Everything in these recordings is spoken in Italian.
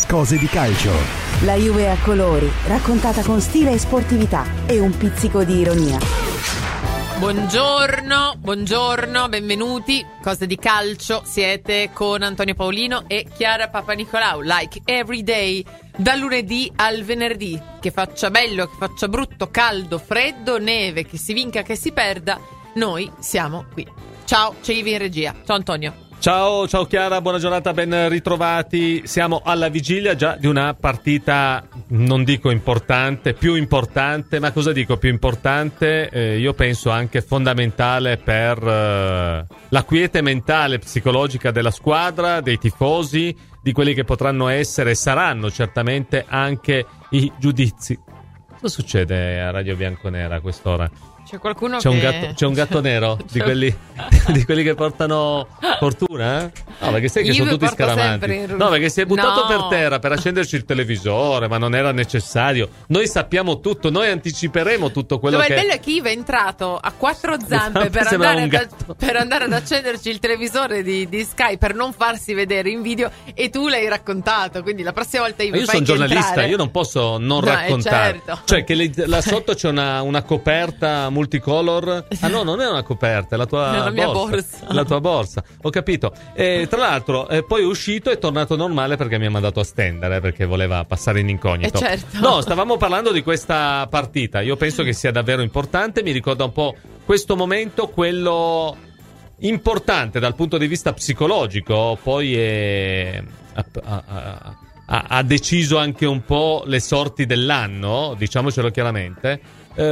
Cose di calcio. La Juve a colori, raccontata con stile e sportività e un pizzico di ironia. Buongiorno, benvenuti. Cose di calcio, siete con Antonio Paolino e Chiara Papanicolau, like every day, dal lunedì al venerdì. Che faccia bello, che faccia brutto, caldo, freddo, neve, che si vinca, che si perda, noi siamo qui. Ciao, c'è Ivi in regia. Ciao Antonio. Ciao Chiara, buona giornata, ben ritrovati. Siamo alla vigilia già di una partita, non dico importante, più importante, ma cosa dico più importante? Io penso anche fondamentale per la quiete mentale, psicologica della squadra, dei tifosi, di quelli che potranno essere e saranno certamente anche i giudizi. Cosa succede a Radio Bianconera a quest'ora? C'è qualcuno c'è un gatto nero di quelli che portano fortuna? No, perché sai che sono tutti scaramanti. No, perché si è buttato per terra per accenderci il televisore, ma non era necessario. Noi sappiamo tutto, noi anticiperemo tutto quello che... Il bello è che Ivo è entrato a quattro zampe per andare ad accenderci il televisore di Sky per non farsi vedere in video, e tu l'hai raccontato, quindi la prossima volta Ivo, io sono giornalista, io non posso non raccontare. Certo. Cioè che là sotto c'è una coperta multicolor. Ah no, non è una coperta, è la tua borsa. La tua borsa, ho capito. Tra l'altro poi è uscito e è tornato normale perché mi ha mandato a stendere, perché voleva passare in incognito. Certo. No, stavamo parlando di questa partita. Io penso che sia davvero importante. Mi ricorda un po' questo momento, quello importante dal punto di vista psicologico. Poi ha deciso anche un po' le sorti dell'anno, diciamocelo chiaramente.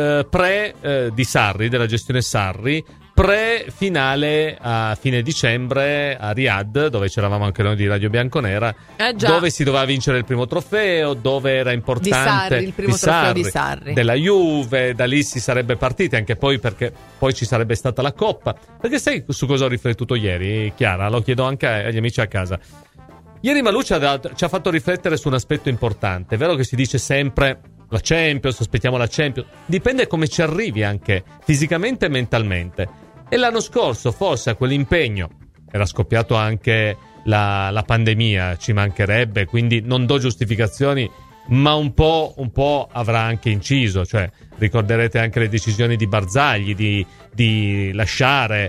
Di Sarri, della gestione Sarri, pre-finale a fine dicembre a Riyadh, dove c'eravamo anche noi di Radio Bianconera, dove si doveva vincere il primo trofeo, dove era importante il primo trofeo di Sarri della Juve. Da lì si sarebbe partiti, anche poi perché poi ci sarebbe stata la Coppa. Perché sai su cosa ho riflettuto ieri, Chiara? Lo chiedo anche agli amici a casa. Ieri Malù ci ha fatto riflettere su un aspetto importante. È vero che si dice sempre la Champions, aspettiamo la Champions, dipende come ci arrivi anche fisicamente e mentalmente. E l'anno scorso forse a quell'impegno era scoppiato anche la pandemia, ci mancherebbe, quindi non do giustificazioni, ma un po' avrà anche inciso. Cioè ricorderete anche le decisioni di Barzagli di lasciare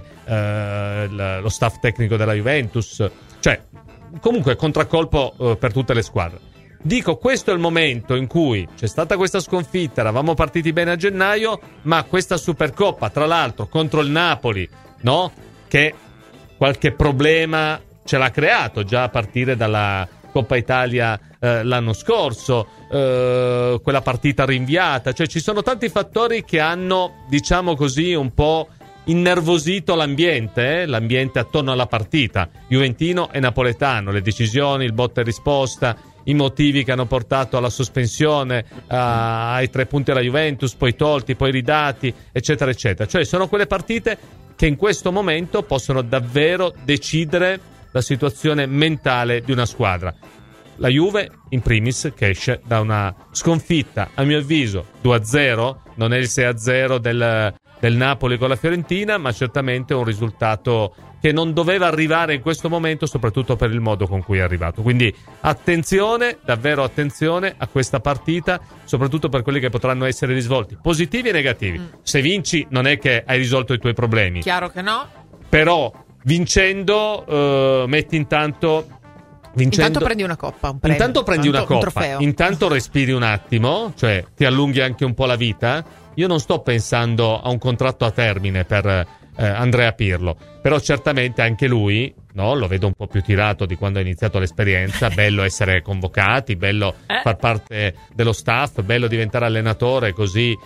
lo staff tecnico della Juventus, cioè comunque contraccolpo per tutte le squadre. Dico, questo è il momento in cui c'è stata questa sconfitta, eravamo partiti bene a gennaio, ma questa Supercoppa, tra l'altro, contro il Napoli, no? Che qualche problema ce l'ha creato già a partire dalla Coppa Italia l'anno scorso, quella partita rinviata. Cioè ci sono tanti fattori che hanno, diciamo così, un po' innervosito l'ambiente attorno alla partita juventino e napoletano, le decisioni, il botta e risposta, i motivi che hanno portato alla sospensione, ai 3 punti alla Juventus, poi tolti, poi ridati, eccetera eccetera. Cioè sono quelle partite che in questo momento possono davvero decidere la situazione mentale di una squadra. La Juve in primis, che esce da una sconfitta, a mio avviso 2-0, non è il 6-0 del Napoli con la Fiorentina, ma certamente un risultato che non doveva arrivare in questo momento, soprattutto per il modo con cui è arrivato. Quindi attenzione, davvero attenzione a questa partita, soprattutto per quelli che potranno essere risvolti, positivi e negativi. Se vinci non è che hai risolto i tuoi problemi. Chiaro che no. Però vincendo metti intanto prendi una coppa, un premio. Intanto prendi una coppa, un trofeo. Intanto respiri un attimo, cioè ti allunghi anche un po' la vita. Io non sto pensando a un contratto a termine per Andrea Pirlo, però certamente anche lui, no, lo vedo un po' più tirato di quando ha iniziato l'esperienza. Bello essere convocati, bello far parte dello staff, bello diventare allenatore così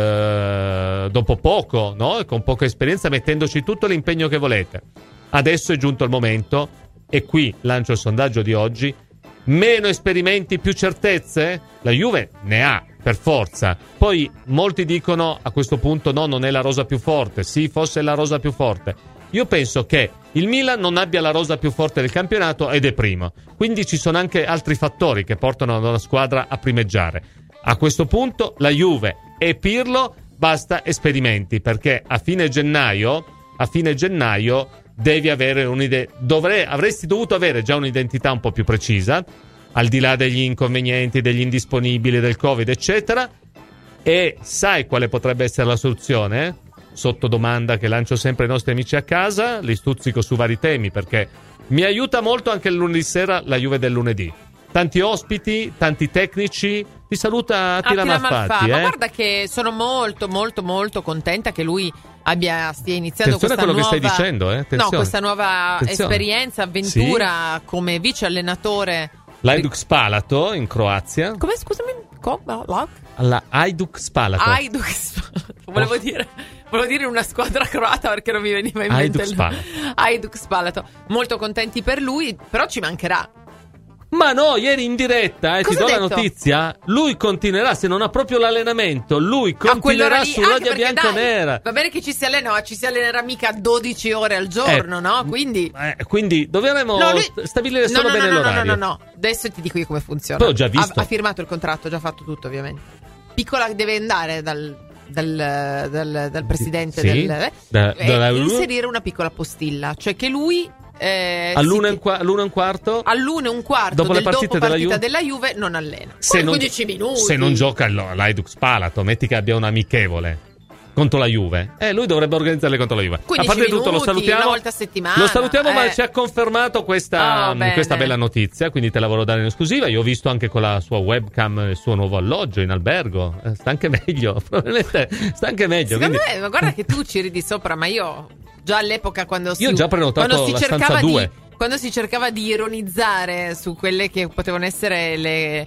dopo poco, no? E con poca esperienza, mettendoci tutto l'impegno che volete. Adesso è giunto il momento, e qui lancio il sondaggio di oggi: meno esperimenti, più certezze? La Juve ne ha, per forza. Poi molti dicono a questo punto no, non è la rosa più forte. Sì, fosse la rosa più forte. Io penso che il Milan non abbia la rosa più forte del campionato ed è primo. Quindi ci sono anche altri fattori che portano la squadra a primeggiare. A questo punto la Juve e Pirlo basta esperimenti, perché a fine gennaio devi avere un'idea. Avresti dovuto avere già un'identità un po' più precisa. al di là degli inconvenienti, degli indisponibili, del Covid, eccetera. E sai quale potrebbe essere la soluzione? Sotto domanda che lancio sempre ai nostri amici a casa, li stuzzico su vari temi, perché mi aiuta molto anche il lunedì sera la Juve del lunedì. Tanti ospiti, tanti tecnici. Ti saluta Attila Malfatti. Ma guarda che sono molto molto molto contenta che lui stia iniziando Attenzione questa a quello nuova, che stai dicendo, no, questa nuova Attenzione. esperienza, avventura come vice allenatore. L'Hajduk Spalato in Croazia. Come, scusami? Alla Hajduk Spalato. Hajduk Spalato. Volevo dire una squadra croata perché non mi veniva in mente. Hajduk Spalato. Molto contenti per lui, però ci mancherà. Ma no, ieri in diretta, ti do la notizia, lui continuerà, se non ha proprio l'allenamento, lui continuerà su Rodia Bianconera. Va bene che ci si allena, ma ci si allenerà mica 12 ore al giorno, no? Quindi dovremmo stabilire solo bene l'orario. No, adesso ti dico io come funziona. Però ho già visto. Ha firmato il contratto, ha già fatto tutto, ovviamente. Piccola deve andare dal presidente inserire una piccola postilla, cioè che lui all'una e un quarto dopo le partite della Juve non allena. Se 15 minuti. Se non gioca l'Hajduk Spalato, metti che abbia un amichevole contro la Juve, lui dovrebbe organizzarle contro la Juve. A parte tutto, lo salutiamo una volta a settimana. Lo salutiamo, ma ci ha confermato questa bella notizia, quindi te la vorrò dare in esclusiva. Io ho visto anche con la sua webcam il suo nuovo alloggio in albergo. Sta anche meglio, probabilmente sta anche meglio. Secondo me, ma guarda che tu ci ridi sopra, ma io già all'epoca quando ho già prenotato la stanza 2. Quando si cercava di ironizzare su quelle che potevano essere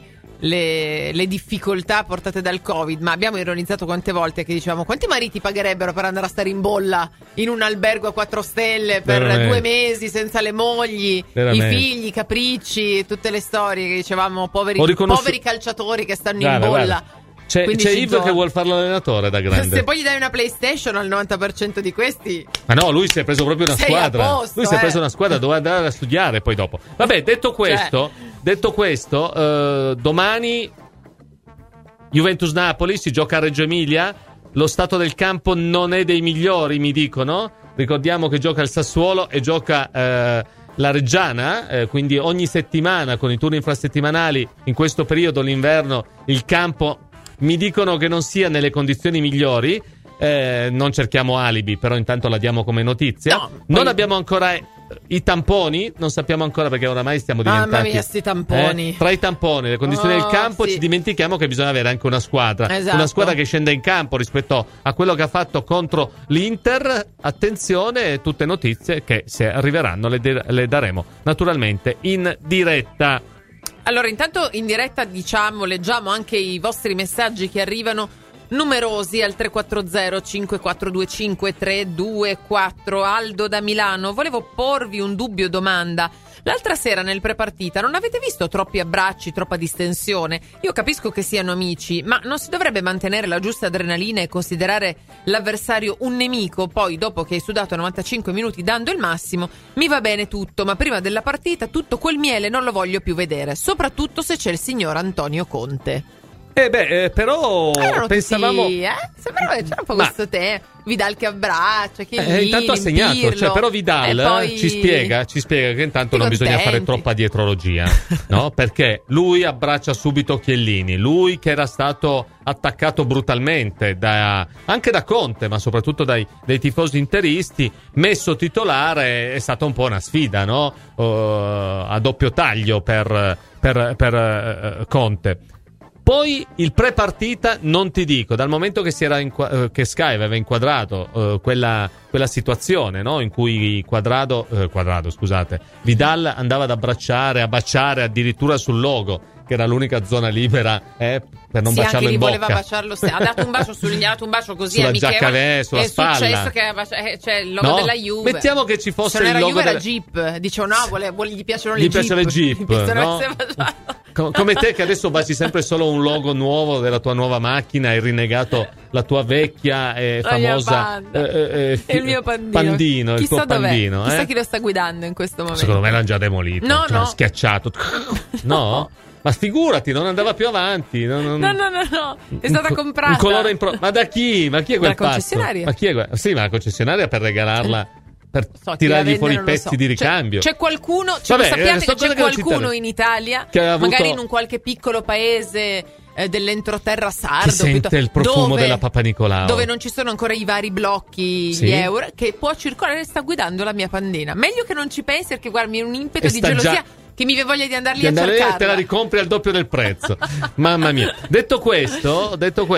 le difficoltà portate dal Covid, ma abbiamo ironizzato quante volte che dicevamo quanti mariti pagherebbero per andare a stare in bolla in un albergo a 4 stelle per 2 mesi senza le mogli, i figli, i capricci, tutte le storie che dicevamo poveri calciatori che stanno in bolla. Guarda. C'è Yves che vuol fare l'allenatore da grande. Se poi gli dai una PlayStation al 90% di questi. Ma no, lui si è preso proprio una squadra. Posto, lui si è preso una squadra, doveva andare a studiare poi dopo. Vabbè, detto questo, domani Juventus-Napoli si gioca a Reggio Emilia. Lo stato del campo non è dei migliori, mi dicono. Ricordiamo che gioca il Sassuolo e gioca la Reggiana, quindi ogni settimana con i turni infrasettimanali in questo periodo, l'inverno, il campo mi dicono che non sia nelle condizioni migliori. Non cerchiamo alibi, però intanto la diamo come notizia. Non abbiamo ancora i tamponi, non sappiamo ancora perché oramai stiamo diventando. Mamma mia, sti tamponi. Tra i tamponi, le condizioni del campo, ci dimentichiamo che bisogna avere anche una squadra. Esatto. Una squadra che scenda in campo rispetto a quello che ha fatto contro l'Inter. Attenzione, tutte notizie che se arriveranno le daremo naturalmente in diretta. Allora, intanto in diretta leggiamo anche i vostri messaggi che arrivano numerosi al 340 5425 324. Aldo da Milano: volevo porvi un dubbio domanda. L'altra sera nel prepartita non avete visto troppi abbracci, troppa distensione? Io capisco che siano amici, ma non si dovrebbe mantenere la giusta adrenalina e considerare l'avversario un nemico? Poi, dopo che hai sudato 95 minuti dando il massimo, mi va bene tutto, ma prima della partita tutto quel miele non lo voglio più vedere, soprattutto se c'è il signor Antonio Conte. Però pensavamo c'era un po' questo te Vidal che abbraccia, che intanto ha segnato, però Vidal poi ci spiega che intanto non bisogna fare troppa dietrologia, no? Perché lui abbraccia subito Chiellini, lui che era stato attaccato brutalmente anche da Conte, ma soprattutto dai tifosi interisti, messo titolare. È stata un po' una sfida, no? A doppio taglio per Conte. Poi il pre-partita, non ti dico, dal momento che che Sky aveva inquadrato quella situazione, no? In cui Vidal andava ad a baciare addirittura sul logo, che era l'unica zona libera per non baciarlo in bocca. Voleva baciarlo, ha dato un bacio così sulla amichevole, sulla spalla. È successo che c'è il logo della Juve. Mettiamo che ci fosse il logo della Jeep. Dicevo gli piacciono le Jeep. Gli piacciono le Jeep, no? Come te che adesso baci sempre solo un logo nuovo della tua nuova macchina, hai rinnegato la tua vecchia e famosa il mio pandino. Il tuo pandino. Chissà chi lo sta guidando in questo momento. Secondo me l'hanno già demolito, schiacciato. No? Ma figurati, non andava più avanti. No. È stata comprata. Un colore ma da chi? Ma chi è quel pazzo? Concessionaria. Ma chi è? Sì, ma la concessionaria per regalarla tirargli fuori i pezzi di ricambio. C'è qualcuno, lo sappiate che c'è qualcuno in Italia, magari in un qualche piccolo paese dell'entroterra sardo, che sente il profumo della Papa Nicolau, dove non ci sono ancora i vari blocchi, gli euro, che può circolare e sta guidando la mia Pandina. Meglio che non ci pensi, perché guarda, mi è un impeto di gelosia che mi voglia di andare lì a cercarla. Te la ricompri al doppio del prezzo. Mamma mia. Detto questo,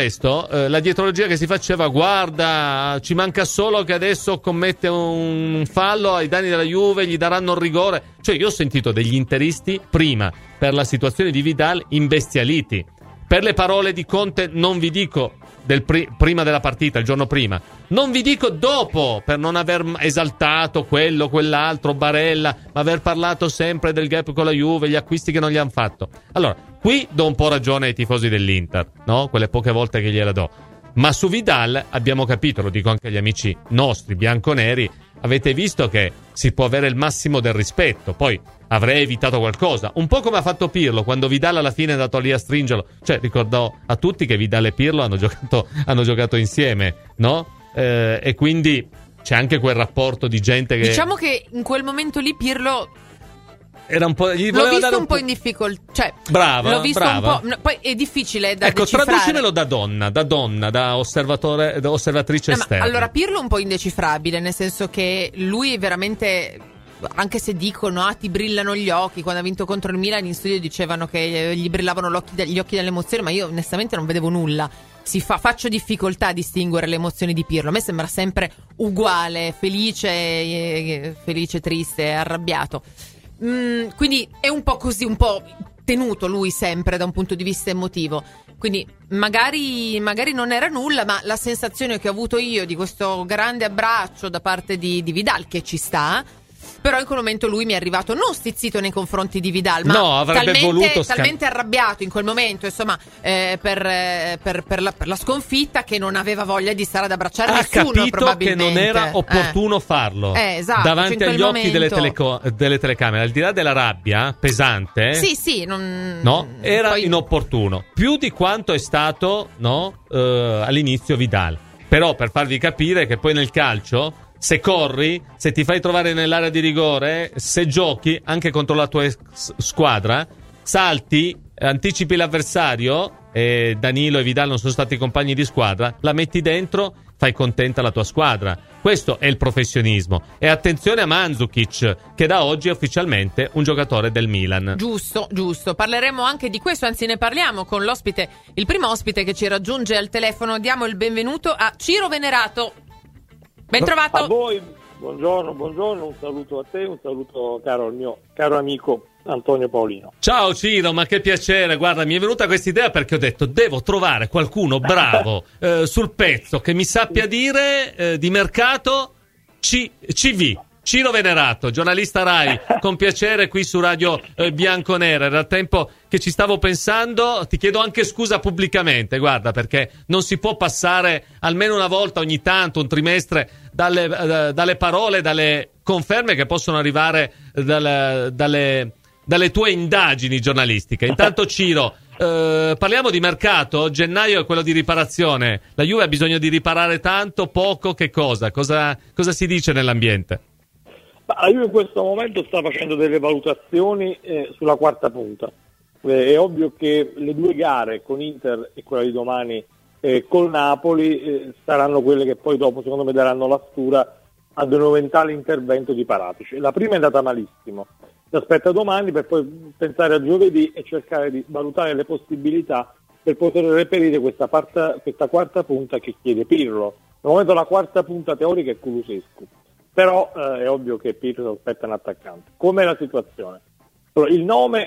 la dietrologia che si faceva, guarda, ci manca solo che adesso commette un fallo ai danni della Juve, gli daranno il rigore. Cioè, io ho sentito degli interisti prima per la situazione di Vidal imbestialiti. Per le parole di Conte non vi dico prima della partita, il giorno prima. Non vi dico dopo, per non aver esaltato quello, quell'altro, Barella, ma aver parlato sempre del gap con la Juve, gli acquisti che non gli hanno fatto. Allora, qui do un po' ragione ai tifosi dell'Inter, no? Quelle poche volte che gliela do. Ma su Vidal abbiamo capito, lo dico anche agli amici nostri bianconeri, avete visto che si può avere il massimo del rispetto. Poi avrei evitato qualcosa, un po' come ha fatto Pirlo quando Vidal alla fine è andato lì a stringerlo. Cioè, ricordò a tutti che Vidal e Pirlo hanno giocato insieme, no? E quindi c'è anche quel rapporto di gente che, diciamo che in quel momento lì Pirlo era un po', l'ho visto un po' in difficoltà, cioè brava. Un po', poi è difficile da decifrare. Traducimelo da osservatrice esterna. Allora, Pirlo un po' indecifrabile, nel senso che lui veramente, anche se dicono ti brillano gli occhi, quando ha vinto contro il Milan in studio dicevano che gli brillavano gli occhi dall'emozione, ma io onestamente non vedevo nulla. Faccio difficoltà a distinguere le emozioni di Pirlo. A me sembra sempre uguale, felice, triste, arrabbiato. Quindi è un po' così, un po' tenuto lui sempre da un punto di vista emotivo. Quindi magari non era nulla, ma la sensazione che ho avuto io di questo grande abbraccio da parte di Vidal, che ci sta, però in quel momento lui mi è arrivato non stizzito nei confronti di Vidal, ma talmente arrabbiato in quel momento, insomma, per la sconfitta, che non aveva voglia di stare ad abbracciare nessuno, capito probabilmente. Che non era opportuno farlo esatto, davanti agli occhi delle telecamere, al di là della rabbia pesante. Era inopportuno, più di quanto è stato all'inizio Vidal. Però per farvi capire che poi nel calcio, se corri, se ti fai trovare nell'area di rigore, se giochi anche contro la tua squadra, salti, anticipi l'avversario, e Danilo e Vidal non sono stati compagni di squadra, la metti dentro, fai contenta la tua squadra. Questo è il professionismo. E attenzione a Mandzukic, che da oggi è ufficialmente un giocatore del Milan. Giusto. Parleremo anche di questo, anzi ne parliamo con l'ospite, il primo ospite che ci raggiunge al telefono. Diamo il benvenuto a Ciro Venerato. Ben trovato. A voi, buongiorno, un saluto a te, un saluto caro al mio caro amico Antonio Paolino. Ciao Ciro, ma che piacere. Guarda, mi è venuta questa idea perché ho detto devo trovare qualcuno bravo sul pezzo che mi sappia dire di mercato CV. Ciro Venerato, giornalista Rai, con piacere qui su Radio Bianconera. Era il tempo che ci stavo pensando, ti chiedo anche scusa pubblicamente, guarda, perché non si può passare almeno una volta ogni tanto, un trimestre, dalle parole, dalle conferme che possono arrivare dalle tue indagini giornalistiche. Intanto Ciro, parliamo di mercato. Gennaio è quello di riparazione. La Juve ha bisogno di riparare tanto, poco, che cosa? Cosa si dice nell'ambiente? La Juve in questo momento sta facendo delle valutazioni sulla quarta punta. È ovvio che le due gare con Inter e quella di domani col Napoli saranno quelle che poi dopo secondo me daranno la stura ad un eventuale intervento di Paratici. La prima è andata malissimo, si aspetta domani per poi pensare a giovedì e cercare di valutare le possibilità per poter reperire questa quarta punta che chiede Pirlo. Al momento la quarta punta teorica è Kulusescu, però è ovvio che Pirlo aspetta un attaccante. Com'è la situazione? Allora, il nome,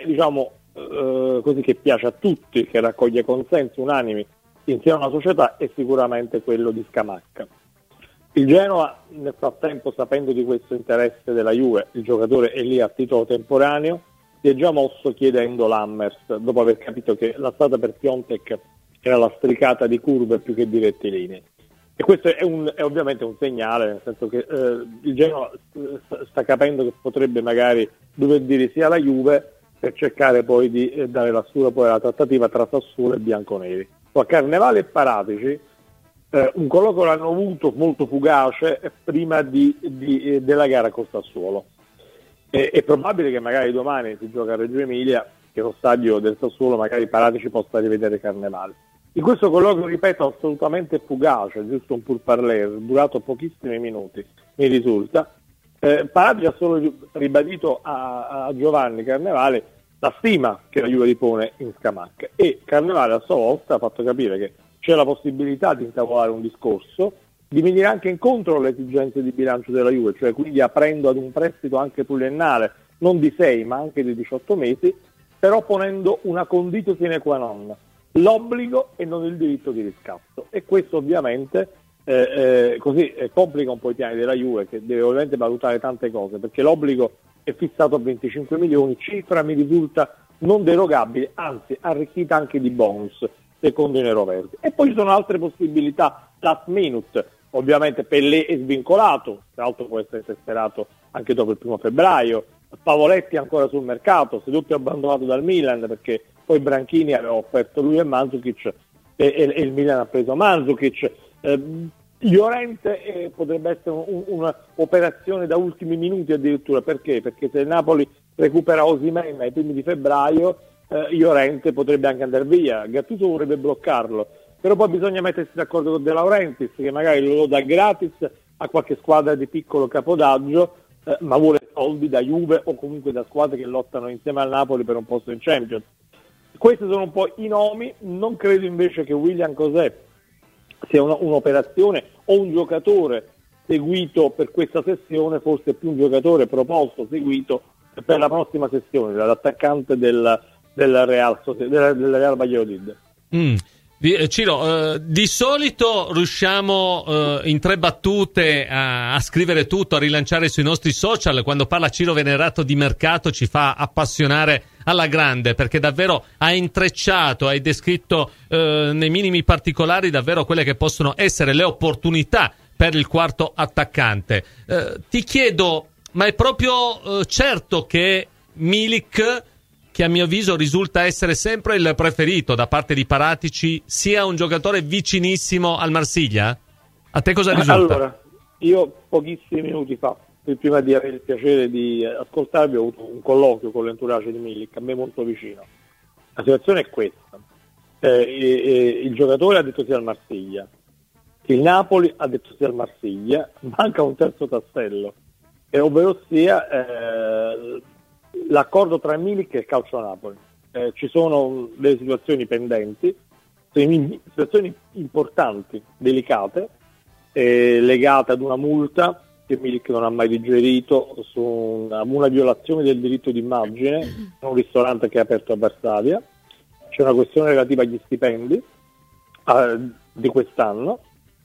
così, che piace a tutti, che raccoglie consensi unanimi insieme alla società, è sicuramente quello di Scamacca. Il Genoa, nel frattempo, sapendo di questo interesse della Juve, il giocatore è lì a titolo temporaneo, si è già mosso chiedendo Lammers, dopo aver capito che la strada per Piontek era la stricata di curve più che di rettilinei. E questo è ovviamente un segnale, nel senso che il Genoa sta capendo che potrebbe magari dover dire sì alla Juve per cercare poi di dare la stura poi alla trattativa tra Sassuolo e bianconeri. A Carnevale e Paratici un colloquio l'hanno avuto molto fugace prima della gara col Sassuolo. È probabile che magari domani si gioca a Reggio Emilia, che lo stadio del Sassuolo magari Paratici possa rivedere Carnevale. In questo colloquio, ripeto, assolutamente fugace, giusto un pourparlers, durato pochissimi minuti, mi risulta, Paratici ha solo ribadito a Giovanni Carnevale la stima che la Juve ripone in Scamacca, e Carnevale a sua volta ha fatto capire che c'è la possibilità di intavolare un discorso, di venire anche incontro alle esigenze di bilancio della Juve, cioè quindi aprendo ad un prestito anche pluriennale, non di 6 ma anche di 18 mesi, però ponendo una conditio sine qua non, l'obbligo e non il diritto di riscatto. E questo ovviamente così complica un po' i piani della Juve, che deve ovviamente valutare tante cose, perché l'obbligo è fissato a 25 milioni, cifra mi risulta non derogabile, anzi arricchita anche di bonus, secondo i neroverdi. E poi ci sono altre possibilità last minute, ovviamente Pellè è svincolato, tra l'altro può essere tesserato anche dopo il 1 febbraio, Pavoletti ancora sul mercato, se doppio abbandonato dal Milan, perché poi Branchini aveva offerto lui e Mandzukic e il Milan ha preso Mandzukic. Llorente potrebbe essere un'operazione da ultimi minuti addirittura, perché? Perché se il Napoli recupera Osimhen ai primi di febbraio, Llorente potrebbe anche andare via, Gattuso vorrebbe bloccarlo, però poi bisogna mettersi d'accordo con De Laurentiis, che magari lo dà gratis a qualche squadra di piccolo capodaggio, ma vuole soldi da Juve o comunque da squadre che lottano insieme al Napoli per un posto in Champions. Questi sono un po' i nomi. Non credo invece che William José sia un'operazione o un giocatore seguito per questa sessione, forse più un giocatore proposto, seguito per la prossima sessione, l'attaccante del Real Valladolid. Ciro, di solito riusciamo in 3 battute a scrivere tutto, a rilanciare sui nostri social. Quando parla Ciro Venerato di mercato ci fa appassionare alla grande, perché davvero hai intrecciato, hai descritto nei minimi particolari davvero quelle che possono essere le opportunità per il quarto attaccante. Ti chiedo, ma è proprio certo che Milik, che a mio avviso risulta essere sempre il preferito da parte di Paratici, sia un giocatore vicinissimo al Marsiglia? A te cosa risulta? Allora, io pochissimi minuti fa, prima di avere il piacere di ascoltarvi, ho avuto un colloquio con l'entourage di Milik, a me molto vicino. La situazione è questa. Il giocatore ha detto sì al Marsiglia, il Napoli ha detto sì al Marsiglia, manca un terzo tassello, ovvero sia l'accordo tra Milik e il Calcio Napoli. Ci sono delle situazioni pendenti, situazioni importanti, delicate, legate ad una multa che Milik non ha mai digerito su una violazione del diritto d'immagine in un ristorante che è aperto a Varsavia. C'è una questione relativa agli stipendi di quest'anno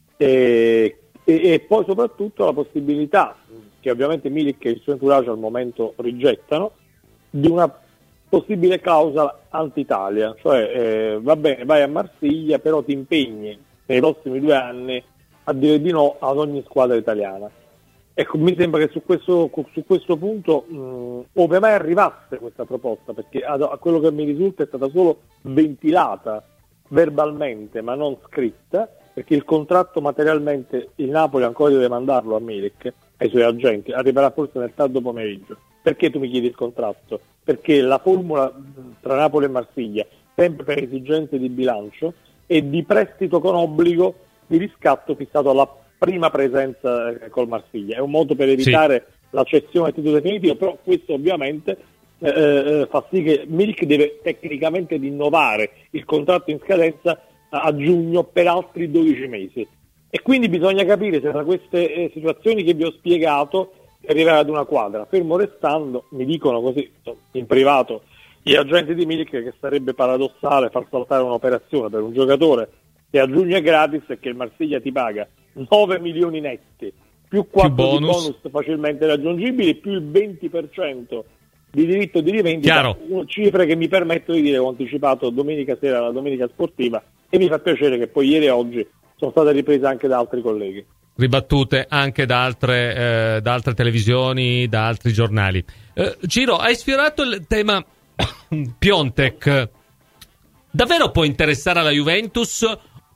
e poi soprattutto la possibilità, che ovviamente Milik e il suo entourage al momento rigettano, di una possibile clausola anti-Italia, cioè va bene, vai a Marsiglia, però ti impegni nei prossimi 2 anni a dire di no ad ogni squadra italiana. Ecco, mi sembra che su questo punto, ove mai arrivasse questa proposta, perché a quello che mi risulta è stata solo ventilata verbalmente ma non scritta, perché il contratto materialmente il Napoli ancora deve mandarlo a Milik, ai suoi agenti, arriverà forse nel tardo pomeriggio. Perché tu mi chiedi il contratto? Perché la formula tra Napoli e Marsiglia, sempre per esigenze di bilancio, è di prestito con obbligo di riscatto fissato alla prima presenza col Marsiglia. È un modo per evitare la cessione a titolo definitivo, però questo ovviamente fa sì che Milik deve tecnicamente rinnovare il contratto in scadenza a giugno per altri 12 mesi. E quindi bisogna capire se tra queste situazioni che vi ho spiegato arrivare ad una quadra, fermo restando, mi dicono così in privato gli agenti di Milik, che sarebbe paradossale far saltare un'operazione per un giocatore che a giugno è gratis e che il Marsiglia ti paga 9 milioni netti più 4 di bonus facilmente raggiungibili, più il 20% di diritto di rivendita, cifre che mi permetto di dire, ho anticipato domenica sera la Domenica Sportiva, e mi fa piacere che poi ieri e oggi sono state riprese anche da altri colleghi. Ribattute anche da altre televisioni, da altri giornali. Ciro, hai sfiorato il tema Piontek. Davvero può interessare alla Juventus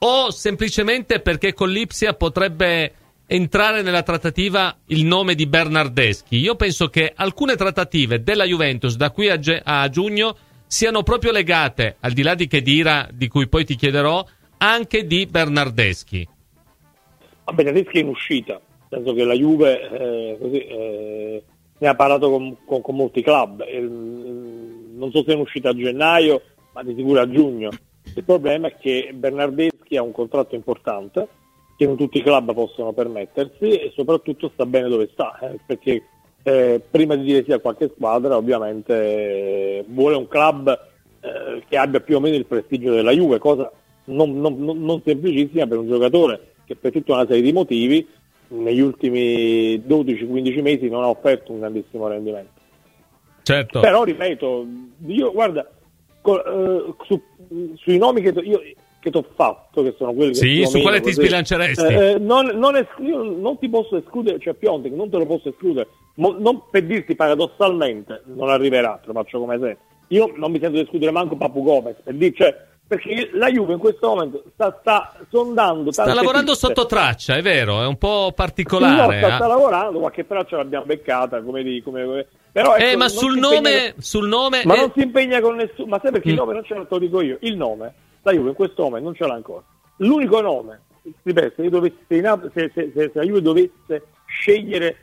o semplicemente perché con l'Ipsia potrebbe entrare nella trattativa il nome di Bernardeschi? Io penso che alcune trattative della Juventus da qui a giugno siano proprio legate, al di là di Khedira, di cui poi ti chiederò, anche di Bernardeschi. Bernardeschi è in uscita, nel senso che la Juve ne ha parlato con molti club, non so se è in uscita a gennaio, ma di sicuro a giugno. Il problema è che Bernardeschi ha un contratto importante che non tutti i club possono permettersi e soprattutto sta bene dove sta, perché prima di dire sì a qualche squadra ovviamente vuole un club che abbia più o meno il prestigio della Juve, cosa non semplicissima per un giocatore che per tutta una serie di motivi negli ultimi 12-15 mesi non ha offerto un grandissimo rendimento. Certo. Però ripeto, io guarda, sui nomi che ti ho fatto, che sono quelli che sì, su quale ti sbilanceresti? Non ti posso escludere, cioè Piontek non te lo posso escludere, non per dirti paradossalmente non arriverà, te lo faccio come esempio. Io non mi sento di escludere manco Papu Gomez, per dire, cioè, perché la Juve in questo momento sta sondando, sta lavorando sotto traccia, è vero, è un po' particolare. No, sta lavorando, qualche traccia l'abbiamo beccata, però ecco, ma sul nome ma non si impegna con nessuno, ma sai perché il nome non ce lo dico io, il nome la Juve in questo momento non ce l'ha ancora. L'unico nome, ripeto, se la Juve dovesse scegliere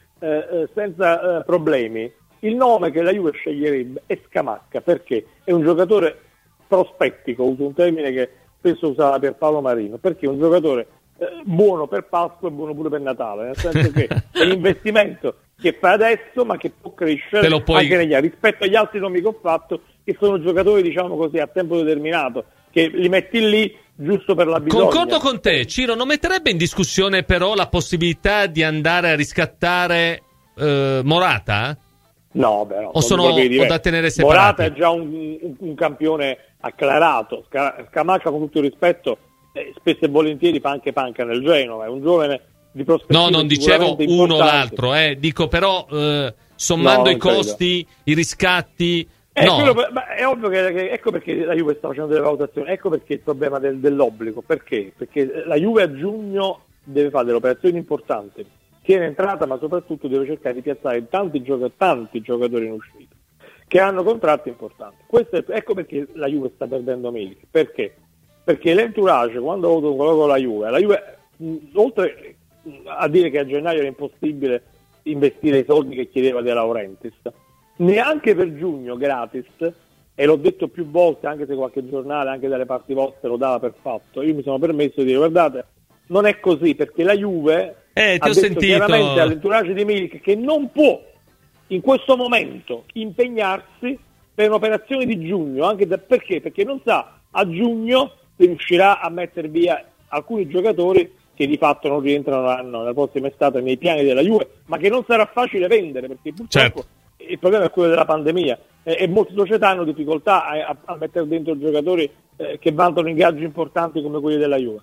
senza problemi, il nome che la Juve sceglierebbe è Scamacca, perché è un giocatore prospettico, uso un termine che spesso usava per Paolo Marino, perché è un giocatore buono per Pasqua e buono pure per Natale, nel senso che è un investimento che fa adesso ma che può crescere anche negli anni, rispetto agli altri nomi che ho fatto, che sono giocatori, diciamo così, a tempo determinato, che li metti lì giusto per la bisogna. Concordo con te, Ciro, non metterebbe in discussione però la possibilità di andare a riscattare Morata? No, beh, no, o da tenere separati? Morata è già un campione acclarato. Scamacca, con tutto il rispetto, spesso e volentieri fa anche panca nel Genova, è un giovane di prospettiva. No, non dicevo uno o l'altro, dico però sommando i costi, i riscatti. No. È ovvio che ecco perché la Juve sta facendo delle valutazioni, ecco perché il problema dell'obbligo, perché la Juve a giugno deve fare delle operazioni importanti, sia in entrata ma soprattutto deve cercare di piazzare tanti giocatori in uscita che hanno contratti importanti. Ecco perché la Juve sta perdendo Milik, perché l'entourage, quando ha avuto un colloquio con la Juve oltre a dire che a gennaio era impossibile investire i soldi che chiedeva De Laurentiis, neanche per giugno gratis, e l'ho detto più volte, anche se qualche giornale, anche dalle parti vostre, lo dava per fatto, io mi sono permesso di dire, guardate, non è così, perché la Juve ha detto chiaramente all'entourage di Milik che non può in questo momento impegnarsi per un'operazione di giugno, anche perché non sa a giugno se riuscirà a mettere via alcuni giocatori che di fatto non rientrano nella prossima estate nei piani della Juve, ma che non sarà facile vendere, perché purtroppo il problema è quello della pandemia e molte società hanno difficoltà a mettere dentro giocatori che vantano ingaggi importanti come quelli della Juve.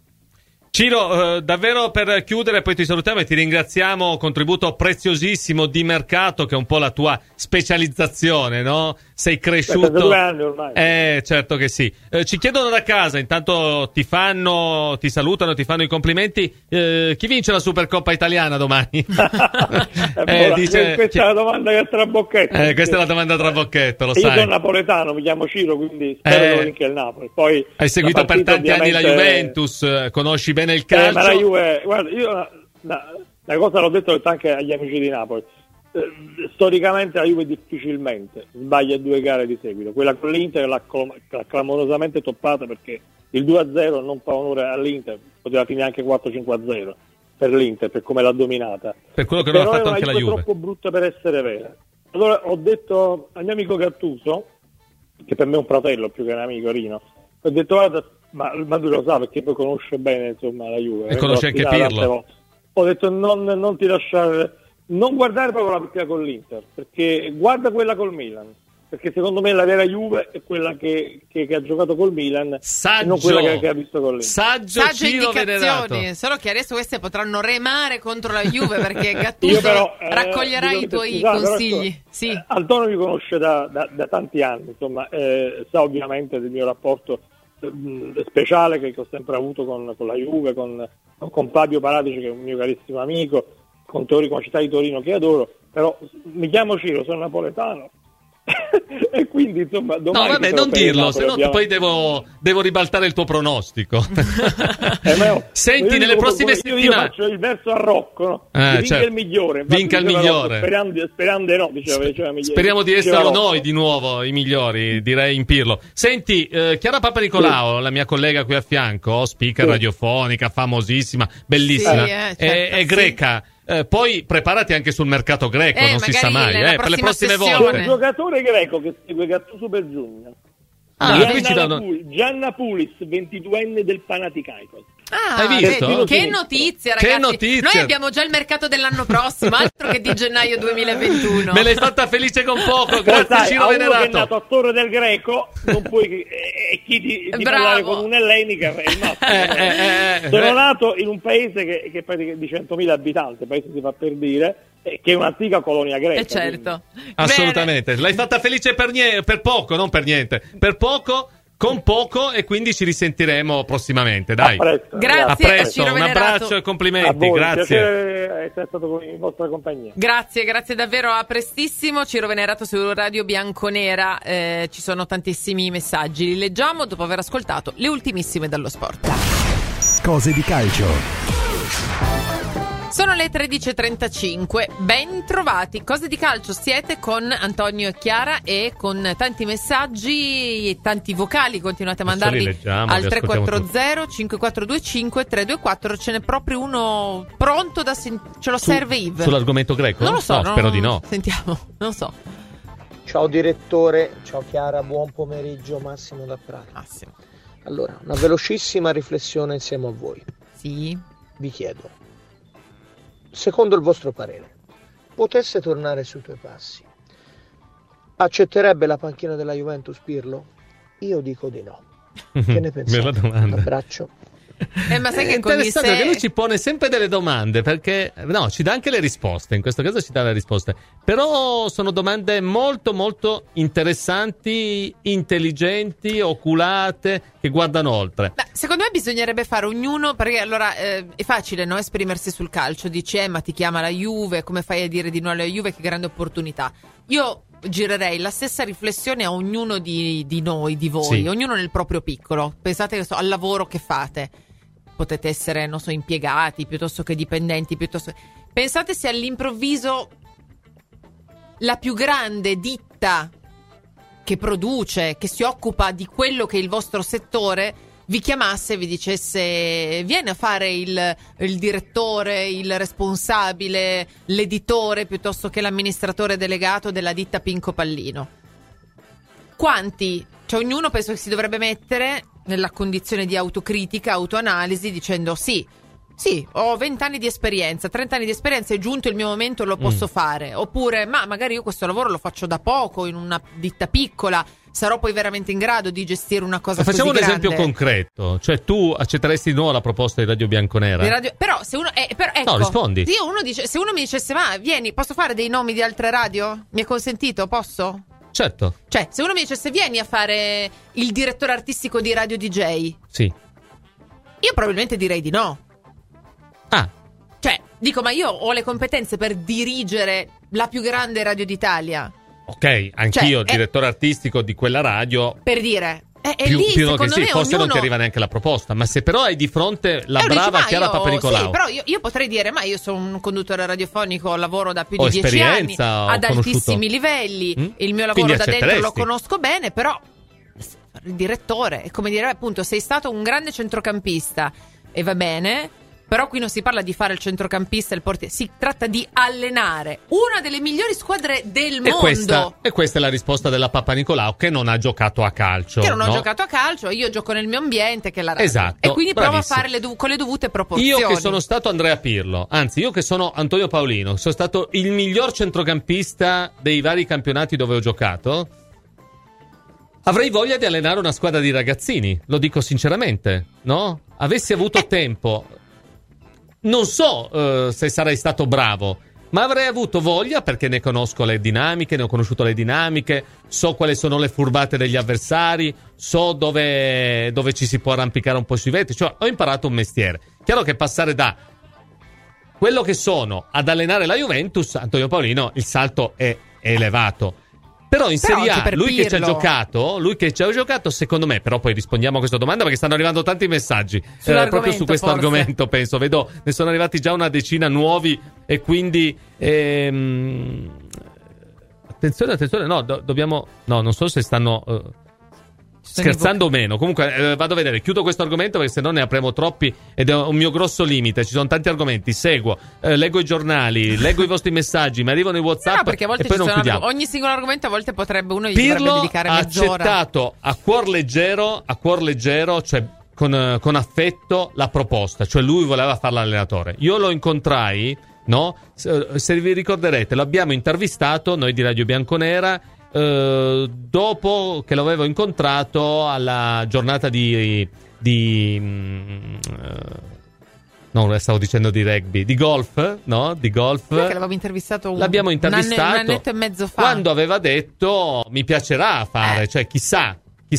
Ciro, davvero per chiudere, poi ti salutiamo e ti ringraziamo, contributo preziosissimo di mercato, che è un po' la tua specializzazione, no? Sei cresciuto... 2 anni ormai. Certo che sì. Ci chiedono da casa, intanto ti salutano, ti fanno i complimenti. Chi vince la Supercoppa italiana domani? Questa è la domanda che trabocchetto. Questa è la domanda trabocchetto, lo sai. Io sono napoletano, mi chiamo Ciro, quindi spero che vinca il Napoli. Poi hai seguito per tanti anni la Juventus, conosci bene il calcio. Ma la Juve, guarda, io la cosa l'ho detto anche agli amici di Napoli. Storicamente la Juve difficilmente sbaglia 2 gare di seguito. Quella con l'Inter l'ha clamorosamente toppata, perché il 2-0 non fa onore all'Inter, poteva finire anche 4-5-0 per l'Inter, per come l'ha dominata. Per quello che non ha fatto anche la Juve. È troppo brutta per essere vera. Allora ho detto al mio amico Gattuso, che per me è un fratello più che un amico, Rino, ho detto guarda, ma lui lo sa perché poi conosce bene, insomma, la Juve e conosce anche Pirlo. Ho detto non ti lasciare, non guardare proprio la partita con l'Inter, perché guarda quella col Milan, perché secondo me la vera Juve è quella che ha giocato col Milan, saggio, e non quella che ha visto con l'Inter. Saggio indicazioni, solo che adesso queste potranno remare contro la Juve, perché Gattuso raccoglierà i tuoi consigli. Sì. Antonio mi conosce da tanti anni, insomma, sa ovviamente del mio rapporto speciale che ho sempre avuto con la Juve, con Fabio Paratici, che è un mio carissimo amico, con la città di Torino che adoro, però mi chiamo Ciro, sono napoletano. E quindi insomma no vabbè, non dirlo, se no poi devo ribaltare il tuo pronostico. Senti, nelle prossime settimane io faccio il verso a Rocco, no? Vinca il migliore, vinca il migliore. Sperando no, diceva speriamo di esserlo noi di nuovo i migliori, direi in Pirlo. Senti, Chiara Papanicolao, la mia collega qui a fianco, speaker radiofonica, famosissima, bellissima, certo, è greca. Poi preparati anche sul mercato greco, non si sa mai, per le prossime volte. Un giocatore greco che segue Gattuso per Giugno. Gianna Pulis, 22enne del Panathinaikos. Hai visto? Che notizia, ragazzi. Che notizia. Noi abbiamo già il mercato dell'anno prossimo, altro che di gennaio 2021. Me l'hai fatta felice con poco, grazie Ciro Venerato. Che è nato attore del greco, non puoi chi di parlare con un'ellenica è il massimo. Sono nato in un paese che è di 100.000 abitanti, paese si fa per dire, che è un'antica colonia greca. Certo. Assolutamente. L'hai fatta felice per poco, non per niente. Per poco, con poco, e quindi ci risentiremo prossimamente. Dai. Grazie. A presto, un abbraccio e complimenti. A voi, grazie. Essere stato in vostra compagnia. Grazie davvero, a prestissimo. Ciro Venerato su Radio Bianconera. Ci sono tantissimi messaggi, li leggiamo dopo aver ascoltato le ultimissime dallo sport. Cose di calcio. Sono le 13.35, ben trovati. Cose di calcio, siete con Antonio e Chiara e con tanti messaggi e tanti vocali. Continuate a mandarli al 340-5425-324. Ce n'è proprio uno pronto ce lo serve Yves. Sull'argomento greco? Non lo so, spero di no. Sentiamo, non lo so. Ciao direttore, ciao Chiara, buon pomeriggio, Massimo da Prato. Massimo. Allora, una velocissima riflessione insieme a voi. Sì. Vi chiedo, secondo il vostro parere, potesse tornare sui tuoi passi, accetterebbe la panchina della Juventus Pirlo? Io dico di no. Che ne pensate? Bella domanda. Un abbraccio. Ma sai è interessante che lui ci pone sempre delle domande, perché ci dà anche le risposte. In questo caso ci dà le risposte, però sono domande molto molto interessanti, intelligenti, oculate, che guardano oltre. Beh, secondo me bisognerebbe fare ognuno, perché allora è facile, no, esprimersi sul calcio. Dici ma ti chiama la Juve, come fai a dire di no alla Juve, che grande opportunità. Io girerei la stessa riflessione a ognuno di noi, di voi, ognuno nel proprio piccolo. Pensate al lavoro che fate. Potete essere, non so, impiegati piuttosto che dipendenti, pensate se all'improvviso la più grande ditta che produce, che si occupa di quello che è il vostro settore, vi chiamasse e vi dicesse: vieni a fare il direttore, il responsabile, l'editore piuttosto che l'amministratore delegato della ditta Pinco Pallino. Quanti? Cioè ognuno penso che si dovrebbe mettere nella condizione di autocritica, autoanalisi, dicendo sì, ho 20 anni di esperienza, 30 anni di esperienza, è giunto il mio momento, lo posso fare. Oppure, magari io questo lavoro lo faccio da poco, in una ditta piccola, sarò poi veramente in grado di gestire una cosa così grande. Facciamo un esempio concreto, cioè tu accetteresti di nuovo la proposta di Radio Bianconera? Però se uno ecco, no, rispondi. Se uno mi dicesse: ma vieni, posso fare dei nomi di altre radio? Mi è consentito? Posso? Certo. Cioè, se uno mi dicesse: vieni a fare il direttore artistico di Radio DJ, sì, io probabilmente direi di no. Cioè, dico, ma io ho le competenze per dirigere la più grande radio d'Italia. Ok, anch'io, direttore artistico di quella radio. Per dire, più lì, più secondo me, forse non ti arriva neanche la proposta, ma se però hai di fronte la brava Chiara Papanicolao. Sì, però io potrei dire: ma io sono un conduttore radiofonico, lavoro da più di 10 anni, ad altissimi livelli, il mio lavoro da dentro lo conosco bene, però il direttore è come dire, appunto, sei stato un grande centrocampista e va bene. Però qui non si parla di fare il centrocampista e il portiere, si tratta di allenare una delle migliori squadre del mondo. E questa è la risposta della Papanicolao, che non ha giocato a calcio. Che non ho giocato a calcio, io gioco nel mio ambiente, che è la radio. Esatto. E quindi provo a fare con le dovute proporzioni. Io che sono stato Andrea Pirlo, anzi io che sono Antonio Paolino, sono stato il miglior centrocampista dei vari campionati dove ho giocato, avrei voglia di allenare una squadra di ragazzini, lo dico sinceramente, no? Avessi avuto tempo... Non so se sarei stato bravo, ma avrei avuto voglia, perché ne conosco le dinamiche, ne ho conosciuto le dinamiche, so quali sono le furbate degli avversari, so dove ci si può arrampicare un po' sui vetri, cioè ho imparato un mestiere. Chiaro che passare da quello che sono ad allenare la Juventus, Antonio Paolino, il salto è elevato. Però in Serie A, lui che ci ha giocato, secondo me, però poi rispondiamo a questa domanda perché stanno arrivando tanti messaggi proprio su questo argomento, penso. Vedo, ne sono arrivati già una decina nuovi e quindi attenzione, no, dobbiamo, no, non so se stanno scherzando o meno. Comunque vado a vedere, chiudo questo argomento perché se no ne apriamo troppi ed è un mio grosso limite. Ci sono tanti argomenti, seguo, leggo i giornali, leggo i vostri messaggi, mi arrivano i WhatsApp, no, perché a volte e poi non chiudiamo. Ogni singolo argomento a volte potrebbe uno Pirlo dovrebbe dedicare mezz'ora. Ha accettato a cuor leggero, cioè con affetto la proposta, cioè lui voleva fare l'allenatore. Io lo incontrai, no? Se vi ricorderete, lo abbiamo intervistato noi di Radio Bianconera dopo che l'avevo incontrato alla giornata no, stavo dicendo di rugby, di golf, no? Di golf. Perché l'abbiamo intervistato L'abbiamo intervistato un annetto e mezzo fa, quando aveva detto mi piacerà fare, cioè chissà.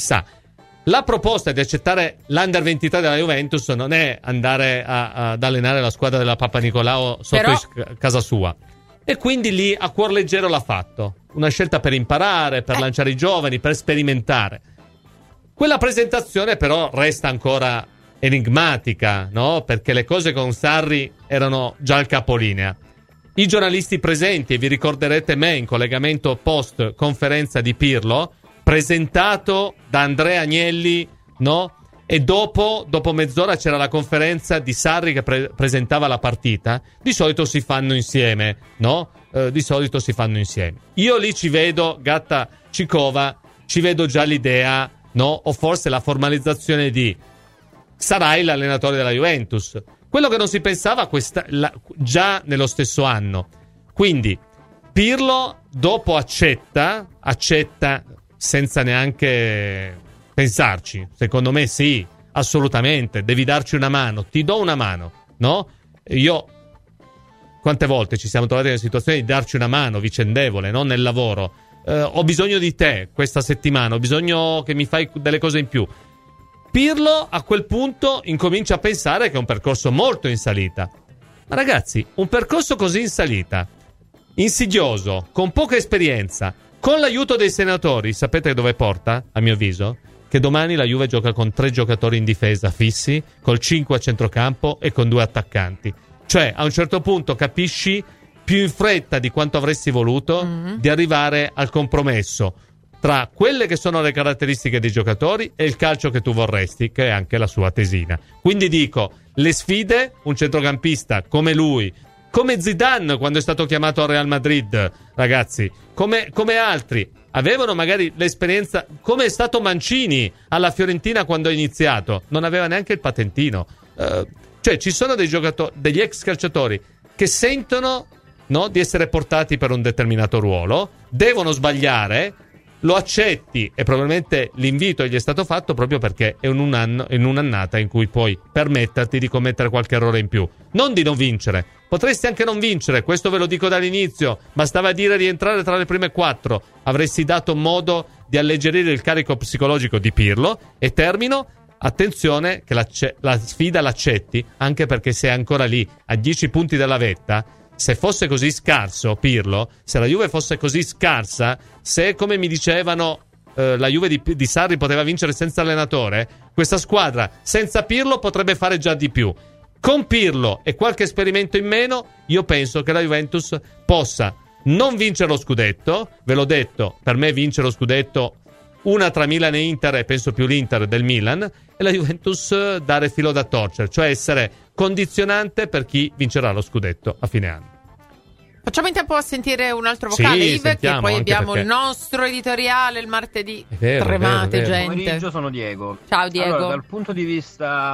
La proposta di accettare l'Under 23 della Juventus non è andare ad allenare la squadra della Papanicolao sotto casa sua. E quindi lì a cuor leggero l'ha fatto. Una scelta per imparare, per lanciare i giovani, per sperimentare. Quella presentazione però resta ancora enigmatica, no? Perché le cose con Sarri erano già al capolinea. I giornalisti presenti, e vi ricorderete me in collegamento post conferenza di Pirlo, presentato da Andrea Agnelli, no? E dopo mezz'ora c'era la conferenza di Sarri che presentava la partita. Di solito si fanno insieme, no? Di solito si fanno insieme. Io lì ci vedo, Gatta Cicova, ci vedo già l'idea, no? O forse la formalizzazione di sarai l'allenatore della Juventus. Quello che non si pensava già nello stesso anno. Quindi Pirlo dopo accetta senza neanche pensarci. Secondo me sì, assolutamente, devi darci una mano, ti do una mano, no? Io quante volte ci siamo trovati nella situazione di darci una mano vicendevole, no? Nel lavoro. Ho bisogno di te questa settimana, ho bisogno che mi fai delle cose in più. Pirlo a quel punto incomincia a pensare che è un percorso molto in salita. Ma ragazzi, un percorso così in salita, insidioso, con poca esperienza, con l'aiuto dei senatori, sapete dove porta, a mio avviso? Che domani la Juve gioca con 3 giocatori in difesa fissi, col 5 a centrocampo e con 2 attaccanti. Cioè, a un certo punto capisci più in fretta di quanto avresti voluto di arrivare al compromesso tra quelle che sono le caratteristiche dei giocatori e il calcio che tu vorresti, che è anche la sua tesina. Quindi dico, le sfide, un centrocampista come lui, come Zidane quando è stato chiamato al Real Madrid, ragazzi, come altri, avevano magari l'esperienza, come è stato Mancini alla Fiorentina quando ha iniziato, non aveva neanche il patentino. Cioè ci sono dei giocatori, degli ex calciatori che sentono, no, di essere portati per un determinato ruolo, devono sbagliare, lo accetti e probabilmente l'invito gli è stato fatto proprio perché è in un'annata in cui puoi permetterti di commettere qualche errore in più, non di non vincere. Potresti anche non vincere, questo ve lo dico dall'inizio, bastava dire rientrare tra le prime 4, avresti dato modo di alleggerire il carico psicologico di Pirlo. E termino, attenzione che la sfida l'accetti, anche perché sei ancora lì a 10 punti dalla vetta. Se fosse così scarso Pirlo, se la Juve fosse così scarsa, se come mi dicevano la Juve di Sarri poteva vincere senza allenatore, questa squadra senza Pirlo potrebbe fare già di più. Con Pirlo e qualche esperimento in meno, io penso che la Juventus possa non vincere lo scudetto. Ve l'ho detto, per me vincere lo scudetto una tra Milan e Inter, e penso più l'Inter del Milan, e la Juventus dare filo da torcere, cioè essere condizionante per chi vincerà lo scudetto a fine anno. Facciamo in tempo a sentire un altro vocale, sì, Yves, che poi abbiamo perché il nostro editoriale il martedì. È vero, Tremate, è vero. gente. Buon pomeriggio, sono Diego. Ciao Diego. Allora, dal punto di vista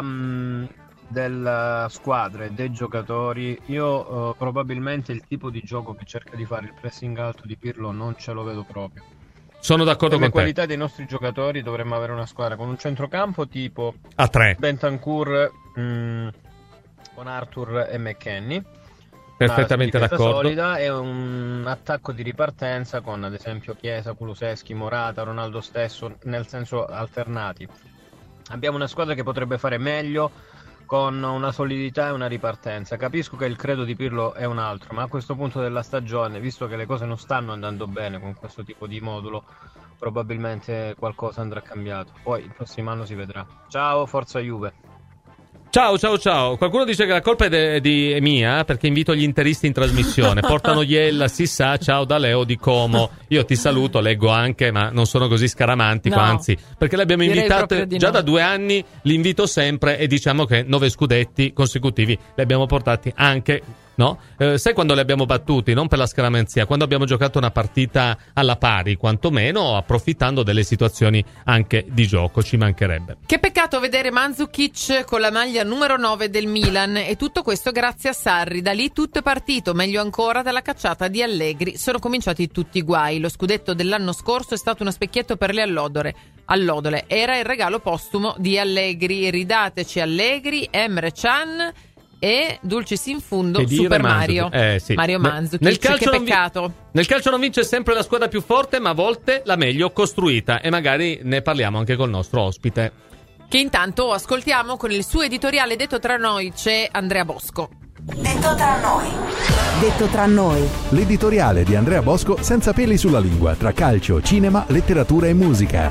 della squadra e dei giocatori, io probabilmente il tipo di gioco che cerca di fare il pressing alto di Pirlo non ce lo vedo proprio. Sono d'accordo Per con le te. qualità dei nostri giocatori dovremmo avere una squadra con un centrocampo tipo A 3. Bentancur con Arthur e McKennie, Perfettamente una difesa d'accordo. solida e un attacco di ripartenza con ad esempio Chiesa, Kulusevski, Morata, Ronaldo stesso, nel senso alternati. Abbiamo una squadra che potrebbe fare meglio con una solidità e una ripartenza. Capisco che il credo di Pirlo è un altro, ma a questo punto della stagione, visto che le cose non stanno andando bene con questo tipo di modulo, probabilmente qualcosa andrà cambiato. Poi il prossimo anno si vedrà. Ciao, forza Juve. Ciao. Qualcuno dice che la colpa è mia perché invito gli interisti in trasmissione. Portano Iella, si sa, ciao da Leo di Como. Io ti saluto, leggo anche, ma non sono così scaramantico, No. anzi, perché le abbiamo Direi invitate proprio di già no. da 2 anni, li invito sempre e diciamo che 9 scudetti consecutivi li abbiamo portati anche, no? Sai quando li abbiamo battuti? Non per la scaramanzia, quando abbiamo giocato una partita alla pari, quantomeno approfittando delle situazioni anche di gioco, ci mancherebbe. Che peccato vedere Mandzukic con la maglia numero 9 del Milan, e tutto questo grazie a Sarri. Da lì tutto è partito, meglio ancora dalla cacciata di Allegri. Sono cominciati tutti i guai. Lo scudetto dell'anno scorso è stato uno specchietto per le allodole. Era il regalo postumo di Allegri. Ridateci Allegri, Emre Can e Dulcis in fundo Che dire, Super Mandzukic. Mario. Sì. Mario Mandzukic, Nel calcio che non peccato. Nel calcio non vince sempre la squadra più forte, ma a volte la meglio costruita, e magari ne parliamo anche col nostro ospite. Che intanto ascoltiamo con il suo editoriale. Detto tra noi c'è Andrea Bosco. Detto tra noi. Detto tra noi. L'editoriale di Andrea Bosco senza peli sulla lingua, tra calcio, cinema, letteratura e musica.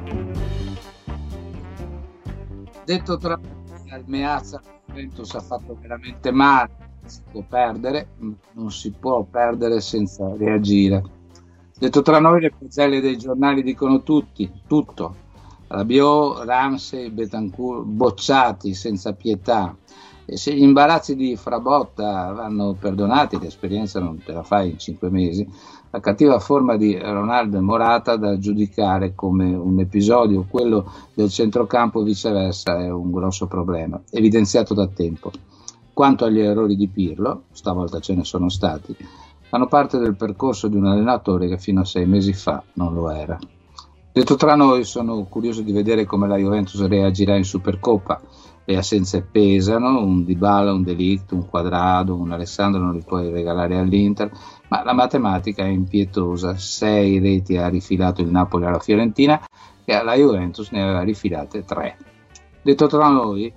Detto tra noi, al Meazza Juventus ha fatto veramente male, si può perdere, non si può perdere senza reagire. Detto tra noi, le pagelle dei giornali dicono tutto. Rabiot, Ramsey, Betancourt bocciati senza pietà. E se gli imbarazzi di Frabotta vanno perdonati, l'esperienza non te la fai in 5 mesi, la cattiva forma di Ronaldo e Morata da giudicare come un episodio, quello del centrocampo viceversa è un grosso problema, evidenziato da tempo. Quanto agli errori di Pirlo, stavolta ce ne sono stati, fanno parte del percorso di un allenatore che fino a 6 mesi fa non lo era. Detto tra noi, sono curioso di vedere come la Juventus reagirà in Supercoppa. Le assenze pesano, un Dybala, un De Ligt, un Quadrado, un Alessandro non li puoi regalare all'Inter, ma la matematica è impietosa. 6 reti ha rifilato il Napoli alla Fiorentina, e alla Juventus ne aveva rifilate 3. Detto tra noi,